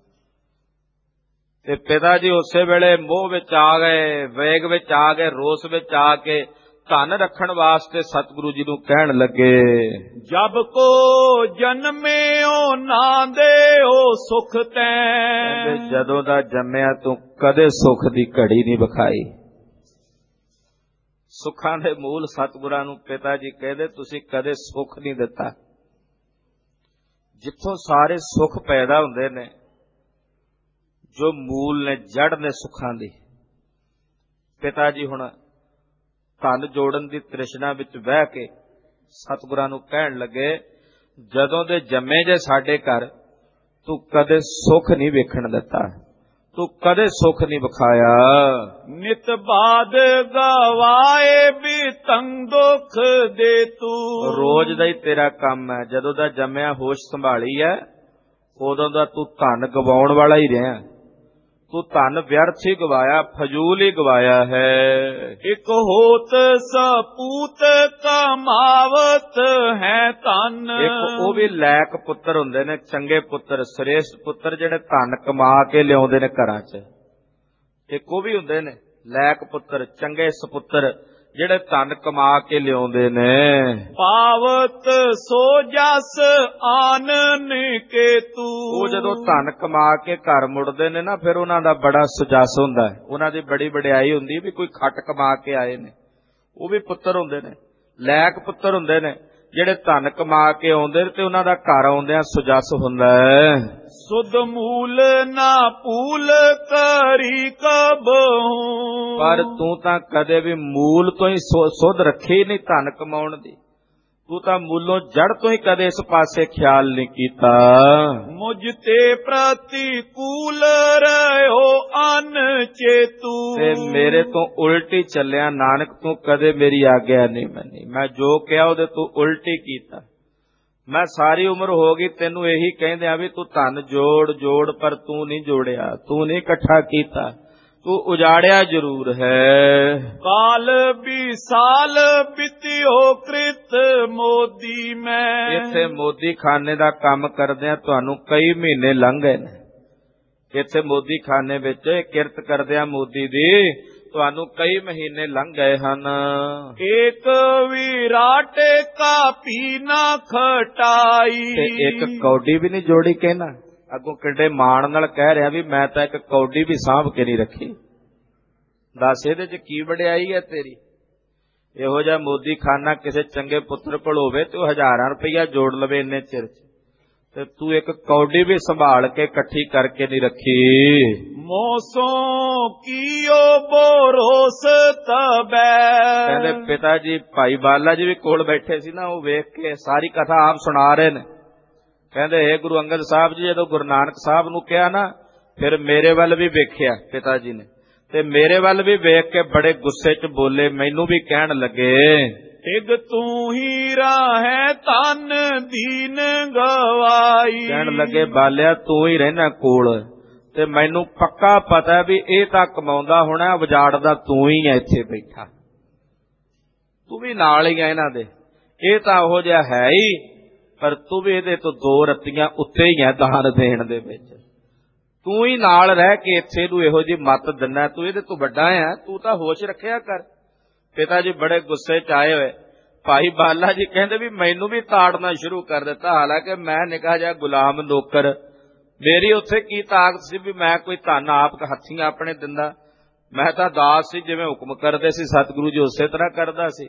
ਤੇ ਪਿਤਾ ਜੀ ਉਸੇ ਵੇਲੇ ਮੋਹ ਵਿੱਚ ਆ ਗਏ, ਵੇਗ ਵਿੱਚ ਆ ਗਏ, ਰੋਸ ਵਿੱਚ ਆ ਕੇ ਧਨ ਰੱਖਣ ਵਾਸਤੇ ਸਤਿਗੁਰੂ ਜੀ ਨੂੰ ਕਹਿਣ ਲੱਗੇ, ਜਬ ਕੋ ਜਨਮਿਓ ਨਾ ਦੇਓ ਸੁਖ ਤੈਂ। ਜਦੋਂ ਦਾ ਜੰਮਿਆ ਤੂੰ ਕਦੇ ਸੁੱਖ ਦੀ ਘੜੀ ਨਹੀਂ ਵਿਖਾਈ। ਸੁੱਖਾਂ ਦੇ ਮੂਲ ਸਤਿਗੁਰਾਂ ਨੂੰ ਪਿਤਾ ਜੀ ਕਹਿੰਦੇ ਤੁਸੀਂ ਕਦੇ ਸੁੱਖ ਨਹੀਂ ਦਿੱਤਾ। ਜਿੱਥੋਂ ਸਾਰੇ ਸੁੱਖ ਪੈਦਾ ਹੁੰਦੇ ਨੇ, ਜੋ ਮੂਲ ਨੇ, ਜੜ ਨੇ ਸੁੱਖਾਂ ਦੀ, ਪਿਤਾ ਜੀ ਹੁਣ ਧਨ ਜੋੜਨ ਦੀ ਤ੍ਰਿਸ਼ਨਾ ਵਿੱਚ ਵਹਿ ਕੇ ਸਤਿਗੁਰਾਂ ਨੂੰ ਕਹਿਣ ਲੱਗੇ, ਜਦੋਂ ਦੇ ਜੰਮੇ ਜੇ ਸਾਡੇ ਘਰ, ਤੂੰ ਕਦੇ ਸੁੱਖ ਨਹੀਂ ਵੇਖਣ ਦਿੱਤਾ, ਤੂੰ ਕਦੇ ਸੁੱਖ ਨਹੀਂ ਵਿਖਾਇਆ। ਨਿਤ ਬਾਦ ਗਵਾਏ ਵੀ ਤੰਗ ਦੁੱਖ ਦੇ ਤੂੰ। ਰੋਜ਼ ਦਾ ਹੀ ਤੇਰਾ ਕੰਮ ਹੈ, ਜਦੋਂ ਦਾ ਜੰਮਿਆ ਹੋਸ਼ ਸੰਭਾਲੀ ਹੈ ਉਦੋਂ ਦਾ ਤੂੰ ਧਨ ਗਵਾਉਣ ਵਾਲਾ ਹੀ ਰਿਹਾ। ਤੂੰ ਧਨ ਵਿਅਰਥ ਹੀ ਗਵਾਇਆ, ਫਜ਼ੂਲ ਹੀ ਗਵਾਇਆ ਹੈ। ਇੱਕ ਹੋਤ ਸਪੂਤ ਕਮਾਵਤ ਹੈ ਧਨ। ਇੱਕ ਉਹ ਵੀ ਲੈਕ ਪੁੱਤਰ ਹੁੰਦੇ ਨੇ, ਚੰਗੇ ਪੁੱਤਰ, ਸ੍ਰੇਸ਼ਟ ਪੁੱਤਰ ਜਿਹੜੇ ਧਨ ਕਮਾ ਕੇ ਲਿਆਉਂਦੇ ਨੇ ਘਰਾਂ 'ਚ। ਇੱਕ ਉਹ ਵੀ ਹੁੰਦੇ ਨੇ ਲੈਕ ਪੁੱਤਰ, ਚੰਗੇ ਸਪੁੱਤਰ ਜਿਹੜੇ ਧਨ ਕਮਾ ਕੇ ਲਿਆਉਂਦੇ ਨੇ। ਪਾਵਤ ਸੋ ਜਸ ਆਨਨ ਕੇ ਤੂੰ। ਉਹ ਜਦੋਂ ਧਨ ਕਮਾ ਕੇ ਘਰ ਮੁੜਦੇ ਨੇ ਨਾ, ਫਿਰ ਉਹਨਾਂ ਦਾ ਬੜਾ ਸੁਜਸ ਹੁੰਦਾ, ਉਹਨਾਂ ਦੀ ਬੜੀ ਵਡਿਆਈ ਹੁੰਦੀ ਵੀ ਕੋਈ ਖੱਟ ਕਮਾ ਕੇ ਆਏ ਨੇ। ਉਹ ਵੀ ਪੁੱਤਰ ਹੁੰਦੇ ਨੇ, ਲੈਕ ਪੁੱਤਰ ਹੁੰਦੇ ਨੇ ਜਿਹੜੇ ਧਨ ਕਮਾ ਕੇ ਆਉਂਦੇ ਨੇ, ਤੇ ਉਹਨਾਂ ਦਾ ਘਰ ਆਉਂਦਿਆਂ ਸੁਜਸ ਹੁੰਦਾ ਹੈ। ਸੁਧ ਮੂਲ ਨਾ ਪੂਲ ਕਰੀ ਕਬਹੂ। ਪਰ ਤੂੰ ਤਾਂ ਕਦੇ ਵੀ ਮੂਲ ਤੋਂ ਹੀ ਸੁਧ ਰੱਖੀ ਨਹੀਂ ਧਨ ਕਮਾਉਣ ਦੀ। ਤੂੰ ਤਾਂ ਮੂਲੋਂ ਜੜ ਤੋਂ ਹੀ ਕਦੇ ਇਸ ਪਾਸੇ ਖਿਆਲ ਨਹੀਂ ਕੀਤਾ। ਮੁਝ ਤੇ ਪ੍ਰਤੀਕੂਲ ਰਹਿਓ ਅਨਚੇਤੂ। ਤੇ ਮੇਰੇ ਤੋਂ ਉਲਟੀ ਚੱਲਿਆ ਨਾਨਕ, ਤੂੰ ਕਦੇ ਮੇਰੀ ਆਗਿਆ ਨਹੀਂ ਮੰਨੀ। ਮੈਂ ਜੋ ਕਿਹਾ ਉਹਦੇ ਤੂੰ ਉਲਟੀ ਕੀਤਾ। ਮੈਂ ਸਾਰੀ ਉਮਰ ਹੋ ਗਈ ਤੈਨੂੰ ਇਹੀ ਕਹਿੰਦੇ ਆ ਵੀ ਤੂੰ ਧਨ ਜੋੜ ਜੋੜ, ਪਰ ਤੂੰ ਨਹੀਂ ਜੋੜਿਆ, ਤੂੰ ਨਹੀਂ ਇਕੱਠਾ ਕੀਤਾ, ਤੂੰ ਉਜਾੜਿਆ ਜ਼ਰੂਰ ਹੈ। ਕਾਲ ਵੀ ਸਾਲ ਬਿਤਿਓ ਕ੍ਰਿਤ ਮੋਦੀ ਮੈਂ। ਇੱਥੇ ਮੋਦੀ ਖਾਨੇ ਦਾ ਕੰਮ ਕਰਦਿਆਂ ਤੁਹਾਨੂੰ ਕਈ ਮਹੀਨੇ ਲੰਘ ਗਏ ਨੇ। ਇੱਥੇ ਮੋਦੀ ਖਾਨੇ ਵਿੱਚ ਕਿਰਤ ਕਰਦਿਆਂ ਮੋਦੀ ਦੀ ਤੁਹਾਨੂੰ ਕਈ ਮਹੀਨੇ ਲੰਘ ਗਏ ਹਨ। ਇੱਕ ਵਿਰਾਟ ਕਾ ਪੀਨਾ ਖਟਾਈ। ਤੇ ਇੱਕ ਕੌਡੀ ਵੀ ਨਹੀਂ ਜੋੜੀ ਕਹਿਣਾ। ਅੱਗੋਂ ਕਿੱਡੇ ਮਾਣ ਨਾਲ ਕਹਿ ਰਿਹਾ ਵੀ ਮੈਂ ਤਾਂ ਇੱਕ ਕੌਡੀ ਵੀ ਸਾਂਭ ਕੇ ਨਹੀਂ ਰੱਖੀ। ਦੱਸ ਇਹਦੇ 'ਚ ਕੀ ਵਡਿਆਈ ਹੈ ਤੇਰੀ? ਇਹੋ ਜਿਹਾ ਮੋਦੀ ਖਾਨਾ ਕਿਸੇ ਚੰਗੇ ਪੁੱਤਰ ਕੋਲ ਹੋਵੇ ਤੇ ਉਹ ਹਜ਼ਾਰਾਂ ਰੁਪਈਆ ਜੋੜ ਲਵੇ ਇੰਨੇ ਚਿਰ 'ਚ, ਤੇ ਤੂੰ ਇੱਕ ਕੌਡੀ ਵੀ ਸੰਭਾਲ ਕੇ ਇਕੱਠੀ ਕਰਕੇ ਨਹੀਂ ਰੱਖੀ। ਮੋਸੋਂ ਕੀਓ ਬੋਰੋਸ ਤਬੈ। ਕਹਿੰਦੇ ਪਿਤਾ ਜੀ ਭਾਈ ਬਾਲਾ ਜੀ ਵੀ ਕੋਲ ਬੈਠੇ ਸੀ ਨਾ, ਉਹ ਵੇਖ ਕੇ ਸਾਰੀ ਕਥਾ ਆਪ ਸੁਣਾ ਰਹੇ ਨੇ। ਕਹਿੰਦੇ ਇਹ ਗੁਰੂ ਅੰਗਦ ਸਾਹਿਬ ਜੀ, ਜਦੋਂ ਗੁਰੂ ਨਾਨਕ ਸਾਹਿਬ ਨੂੰ ਕਿਹਾ ਨਾ, ਫਿਰ ਮੇਰੇ ਵੱਲ ਵੀ ਵੇਖਿਆ ਪਿਤਾ ਜੀ ਨੇ, ਤੇ ਮੇਰੇ ਵੱਲ ਵੀ ਵੇਖ ਕੇ ਬੜੇ ਗੁੱਸੇ 'ਚ ਬੋਲੇ, ਮੈਨੂੰ ਵੀ ਕਹਿਣ ਲੱਗੇ, ਇਕ ਤੂੰ ਹੀ ਰਾਹੈ ਧਨ ਦੀਨ ਗਵਾਈ। ਕਹਿਣ ਲੱਗੇ ਬਾਲਿਆ ਤੂੰ ਹੀ ਰਹਿਣਾ ਕੋਲ, ਤੇ ਮੈਨੂੰ ਪੱਕਾ ਪਤਾ ਵੀ ਇਹ ਤਾਂ ਕਮਾਉਂਦਾ ਹੋਣਾ, ਵਿਜਾੜਦਾ ਤੂੰ ਹੀ ਐ ਇੱਥੇ ਬੈਠਾ, ਤੂੰ ਵੀ ਨਾਲ ਹੀ ਆ ਇਹਨਾਂ ਦੇ। ਇਹ ਤਾਂ ਉਹੋ ਜਿਹਾ ਹੈ ਹੀ, ਪਰ ਤੂੰ ਵੀ ਇਹਦੇ ਤੋਂ ਦੋ ਰੱਤੀਆਂ ਉੱਤੇ ਹੀ ਹੈ ਦਾਨ ਦੇਣ ਦੇ ਵਿੱਚ। ਤੂੰ ਹੀ ਨਾਲ ਰਹਿ ਕੇ ਇੱਥੇ ਨੂੰ ਇਹੋ ਜਿਹੀ ਮੱਤ ਦਿੰਦਾ, ਤੂੰ ਇਹਦੇ ਤੋਂ ਵੱਡਾ ਹੈ, ਤੂੰ ਤਾਂ ਹੋਸ਼ ਰੱਖਿਆ ਕਰ। ਪਿਤਾ ਜੀ ਬੜੇ ਗੁੱਸੇ 'ਚ ਆਏ ਹੋਏ। ਭਾਈ ਬਾਲਾ ਜੀ ਕਹਿੰਦੇ ਵੀ ਮੈਨੂੰ ਵੀ ਤਾੜਨਾ ਸ਼ੁਰੂ ਕਰ ਦਿੱਤਾ, ਹਾਲਾਂਕਿ ਮੈਂ ਨਿੱਕਾ ਜਿਹਾ ਗੁਲਾਮ ਨੌਕਰ, ਮੇਰੀ ਉੱਥੇ ਕੀ ਤਾਕਤ ਸੀ ਵੀ ਮੈਂ ਕੋਈ ਧਨ ਆਪ ਹੱਥੀਂ ਆਪਣੇ ਦਿੰਦਾ। ਮੈਂ ਤਾਂ ਦਾਸ ਸੀ, ਜਿਵੇਂ ਹੁਕਮ ਕਰਦੇ ਸੀ ਸਤਿਗੁਰੂ ਜੀ ਉਸੇ ਤਰ੍ਹਾਂ ਕਰਦਾ ਸੀ।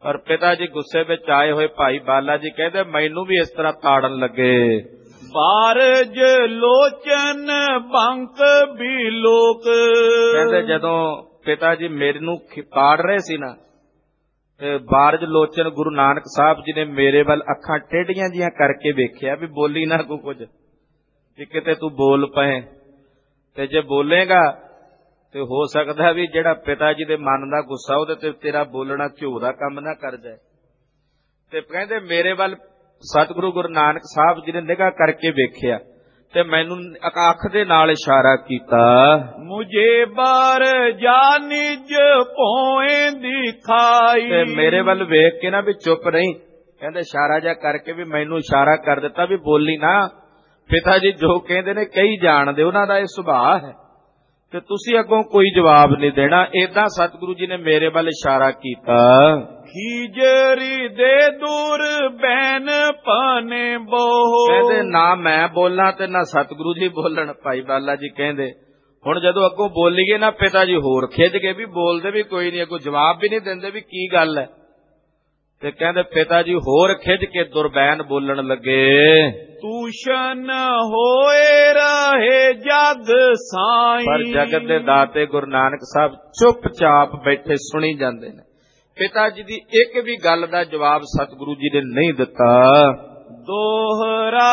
ਪਰ ਪਿਤਾ ਜੀ ਗੁੱਸੇ ਵਿੱਚ ਆਏ ਹੋਏ ਭਾਈ ਬਾਲਾ ਜੀ ਕਹਿੰਦੇ ਮੈਨੂੰ ਵੀ ਇਸ ਤਰ੍ਹਾਂ ਤਾੜਨ ਲੱਗੇ। ਬਾਰਜ ਲੋਚਨ ਬੰਕ ਵੀ ਲੋਕ। ਕਹਿੰਦੇ ਜਦੋਂ ਪਿਤਾ ਜੀ ਮੇਰੇ ਨੂੰ ਤਾੜ ਰਹੇ ਸੀ ਨਾ, ਤੇ ਬਾਰਜ ਲੋਚਨ ਗੁਰੂ ਨਾਨਕ ਸਾਹਿਬ ਜੀ ਨੇ ਮੇਰੇ ਵੱਲ ਅੱਖਾਂ ਟੇਢੀਆਂ ਜੀਆਂ ਕਰਕੇ ਵੇਖਿਆ ਵੀ ਬੋਲੀ ਨਾ ਕੋ ਕੁਝ, ਕਿ ਕਿਤੇ ਤੂੰ ਬੋਲ ਪਏ, ਤੇ ਜੇ ਬੋਲੇਗਾ ਤੇ ਹੋ ਸਕਦਾ ਵੀ ਜਿਹੜਾ ਪਿਤਾ ਜੀ ਦੇ ਮਨ ਦਾ ਗੁੱਸਾ ਉਹਦੇ ਤੇ ਤੇਰਾ ਬੋਲਣਾ ਘਿਓ ਦਾ ਕੰਮ ਨਾ ਕਰ ਜਾਏ। ਤੇ ਕਹਿੰਦੇ ਮੇਰੇ ਵੱਲ ਸਤਿਗੁਰੂ ਗੁਰੂ ਨਾਨਕ ਸਾਹਿਬ ਜੀ ਨੇ ਨਿਗਾਹ ਕਰਕੇ ਵੇਖਿਆ ਤੇ ਮੈਨੂੰ ਅੱਖ ਦੇ ਨਾਲ ਇਸ਼ਾਰਾ ਕੀਤਾ, ਮੁਝੇ ਬਾਰ ਜਾ ਨਿਜ ਭੋਏ ਦਿਖਾਈ। ਤੇ ਮੇਰੇ ਵੱਲ ਵੇਖ ਕੇ ਨਾ ਵੀ ਚੁੱਪ ਨਹੀਂ, ਕਹਿੰਦੇ ਇਸ਼ਾਰਾ ਜਿਹਾ ਕਰਕੇ ਵੀ ਮੈਨੂੰ ਇਸ਼ਾਰਾ ਕਰ ਦਿੱਤਾ ਵੀ ਬੋਲੀ ਨਾ। ਪਿਤਾ ਜੀ ਜੋ ਕਹਿੰਦੇ ਨੇ ਕਈ ਜਾਣਦੇ, ਉਹਨਾਂ ਦਾ ਇਹ ਸੁਭਾਅ ਹੈ, ਤੇ ਤੁਸੀਂ ਅੱਗੋਂ ਕੋਈ ਜਵਾਬ ਨਹੀਂ ਦੇਣਾ। ਏਦਾਂ ਸਤਿਗੁਰੂ ਜੀ ਨੇ ਮੇਰੇ ਵੱਲ ਇਸ਼ਾਰਾ ਕੀਤਾ। ਖੀਜਰੀ ਦੇ ਦੂਰ ਬੈਨ ਪਾਨੇ ਬੋਹ। ਕਹਿੰਦੇ ਨਾ ਮੈਂ ਬੋਲਾਂ ਤੇ ਨਾ ਸਤਿਗੁਰੂ ਜੀ ਬੋਲਣ। ਭਾਈ ਬਾਲਾ ਜੀ ਕਹਿੰਦੇ ਹੁਣ ਜਦੋਂ ਅੱਗੋਂ ਬੋਲੀਏ ਨਾ, ਪਿਤਾ ਜੀ ਹੋਰ ਖਿੱਚ ਕੇ ਵੀ ਬੋਲਦੇ ਵੀ ਕੋਈ ਨਹੀਂ, ਅੱਗੋਂ ਜਵਾਬ ਵੀ ਨਹੀਂ ਦਿੰਦੇ ਵੀ ਕੀ ਗੱਲ ਹੈ। ਤੇ ਕਹਿੰਦੇ ਪਿਤਾ ਜੀ ਹੋਰ ਖਿੱਚ ਕੇ ਦੁਰਬੈਨ ਬੋਲਣ ਲੱਗੇ, ਤੂਸ਼ਨ ਹੋਏ ਰਹੇ ਜਗ ਸਾਈਂ। ਪਰ ਜਗਤ ਦੇ ਦਾਤੇ ਗੁਰੂ ਨਾਨਕ ਸਾਹਿਬ ਚੁੱਪਚਾਪ ਬੈਠੇ ਸੁਣੀ ਜਾਂਦੇ ਨੇ। ਪਿਤਾ ਜੀ ਦੀ ਇੱਕ ਵੀ ਗੱਲ ਦਾ ਜਵਾਬ ਸਤਿਗੁਰੂ ਜੀ ਨੇ ਨਹੀਂ ਦਿੱਤਾ। ਦੋਹਰਾ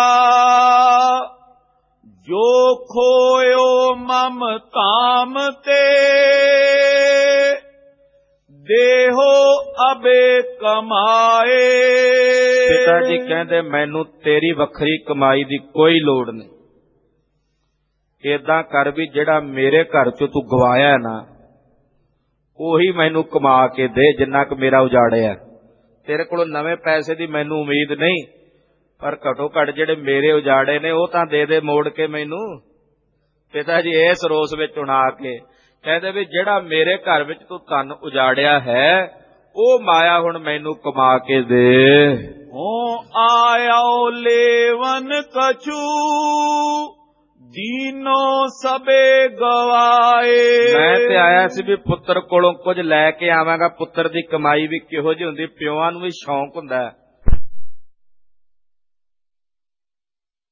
ਜੋ ਖੋਇਓ ਮਮ ਧਾਮ ਤੇ ਦੇਹੋ ਅਬੇ ਕਮਾਏ। ਪਿਤਾ ਜੀ ਕਹਿੰਦੇ ਮੈਨੂੰ ਤੇਰੀ ਵੱਖਰੀ ਕਮਾਈ ਦੀ ਕੋਈ ਲੋੜ ਨਹੀਂ। ਏਦਾਂ ਕਰ ਵੀ ਜਿਹੜਾ ਮੇਰੇ ਘਰ ਚੋਂ ਤੂੰ ਗਵਾਇਆ ਨਾ, ਉਹੀ ਮੈਨੂੰ ਕਮਾ ਕੇ ਦੇ ਜਿੰਨਾ ਕੁ ਮੇਰਾ ਉਜਾੜਿਆ। ਤੇਰੇ ਕੋਲੋਂ ਨਵੇਂ ਪੈਸੇ ਦੀ ਮੈਨੂੰ ਉਮੀਦ ਨਹੀਂ, ਪਰ ਘਟੋ ਘੱਟ ਜਿਹੜੇ ਮੇਰੇ ਉਜਾੜੇ ਨੇ ਉਹ ਤਾਂ ਦੇ ਦੇ ਮੋੜ ਕੇ ਮੈਨੂੰ। ਪਿਤਾ ਜੀ ਇਸ ਰੋਸ ਵਿੱਚ ਉਣਾ ਕੇ ਕਹਿੰਦੇ ਵੀ ਜਿਹੜਾ ਮੇਰੇ ਘਰ ਵਿੱਚ ਤੂੰ ਧਨ ਉਜਾੜਿਆ ਹੈ, ਉਹ ਮਾਇਆ ਹੁਣ ਮੈਨੂੰ ਕਮਾ ਕੇ ਦੇ। ਹੋ ਆਇਓ ਲੇਵਨ ਕਛੂ ਦੀਨੋ ਸਬੇ ਗਵਾਏ। ਮੈਂ ਤੇ ਆਇਆ ਸੀ ਵੀ ਪੁੱਤਰ ਕੋਲੋਂ ਕੁਝ ਲੈ ਕੇ ਆਵਾਂਗਾ। ਪੁੱਤਰ ਦੀ ਕਮਾਈ ਵੀ ਕਿਹੋ ਜਿਹੀ ਹੁੰਦੀ, ਪਿਓਾਂ ਨੂੰ ਵੀ ਸ਼ੌਂਕ ਹੁੰਦਾ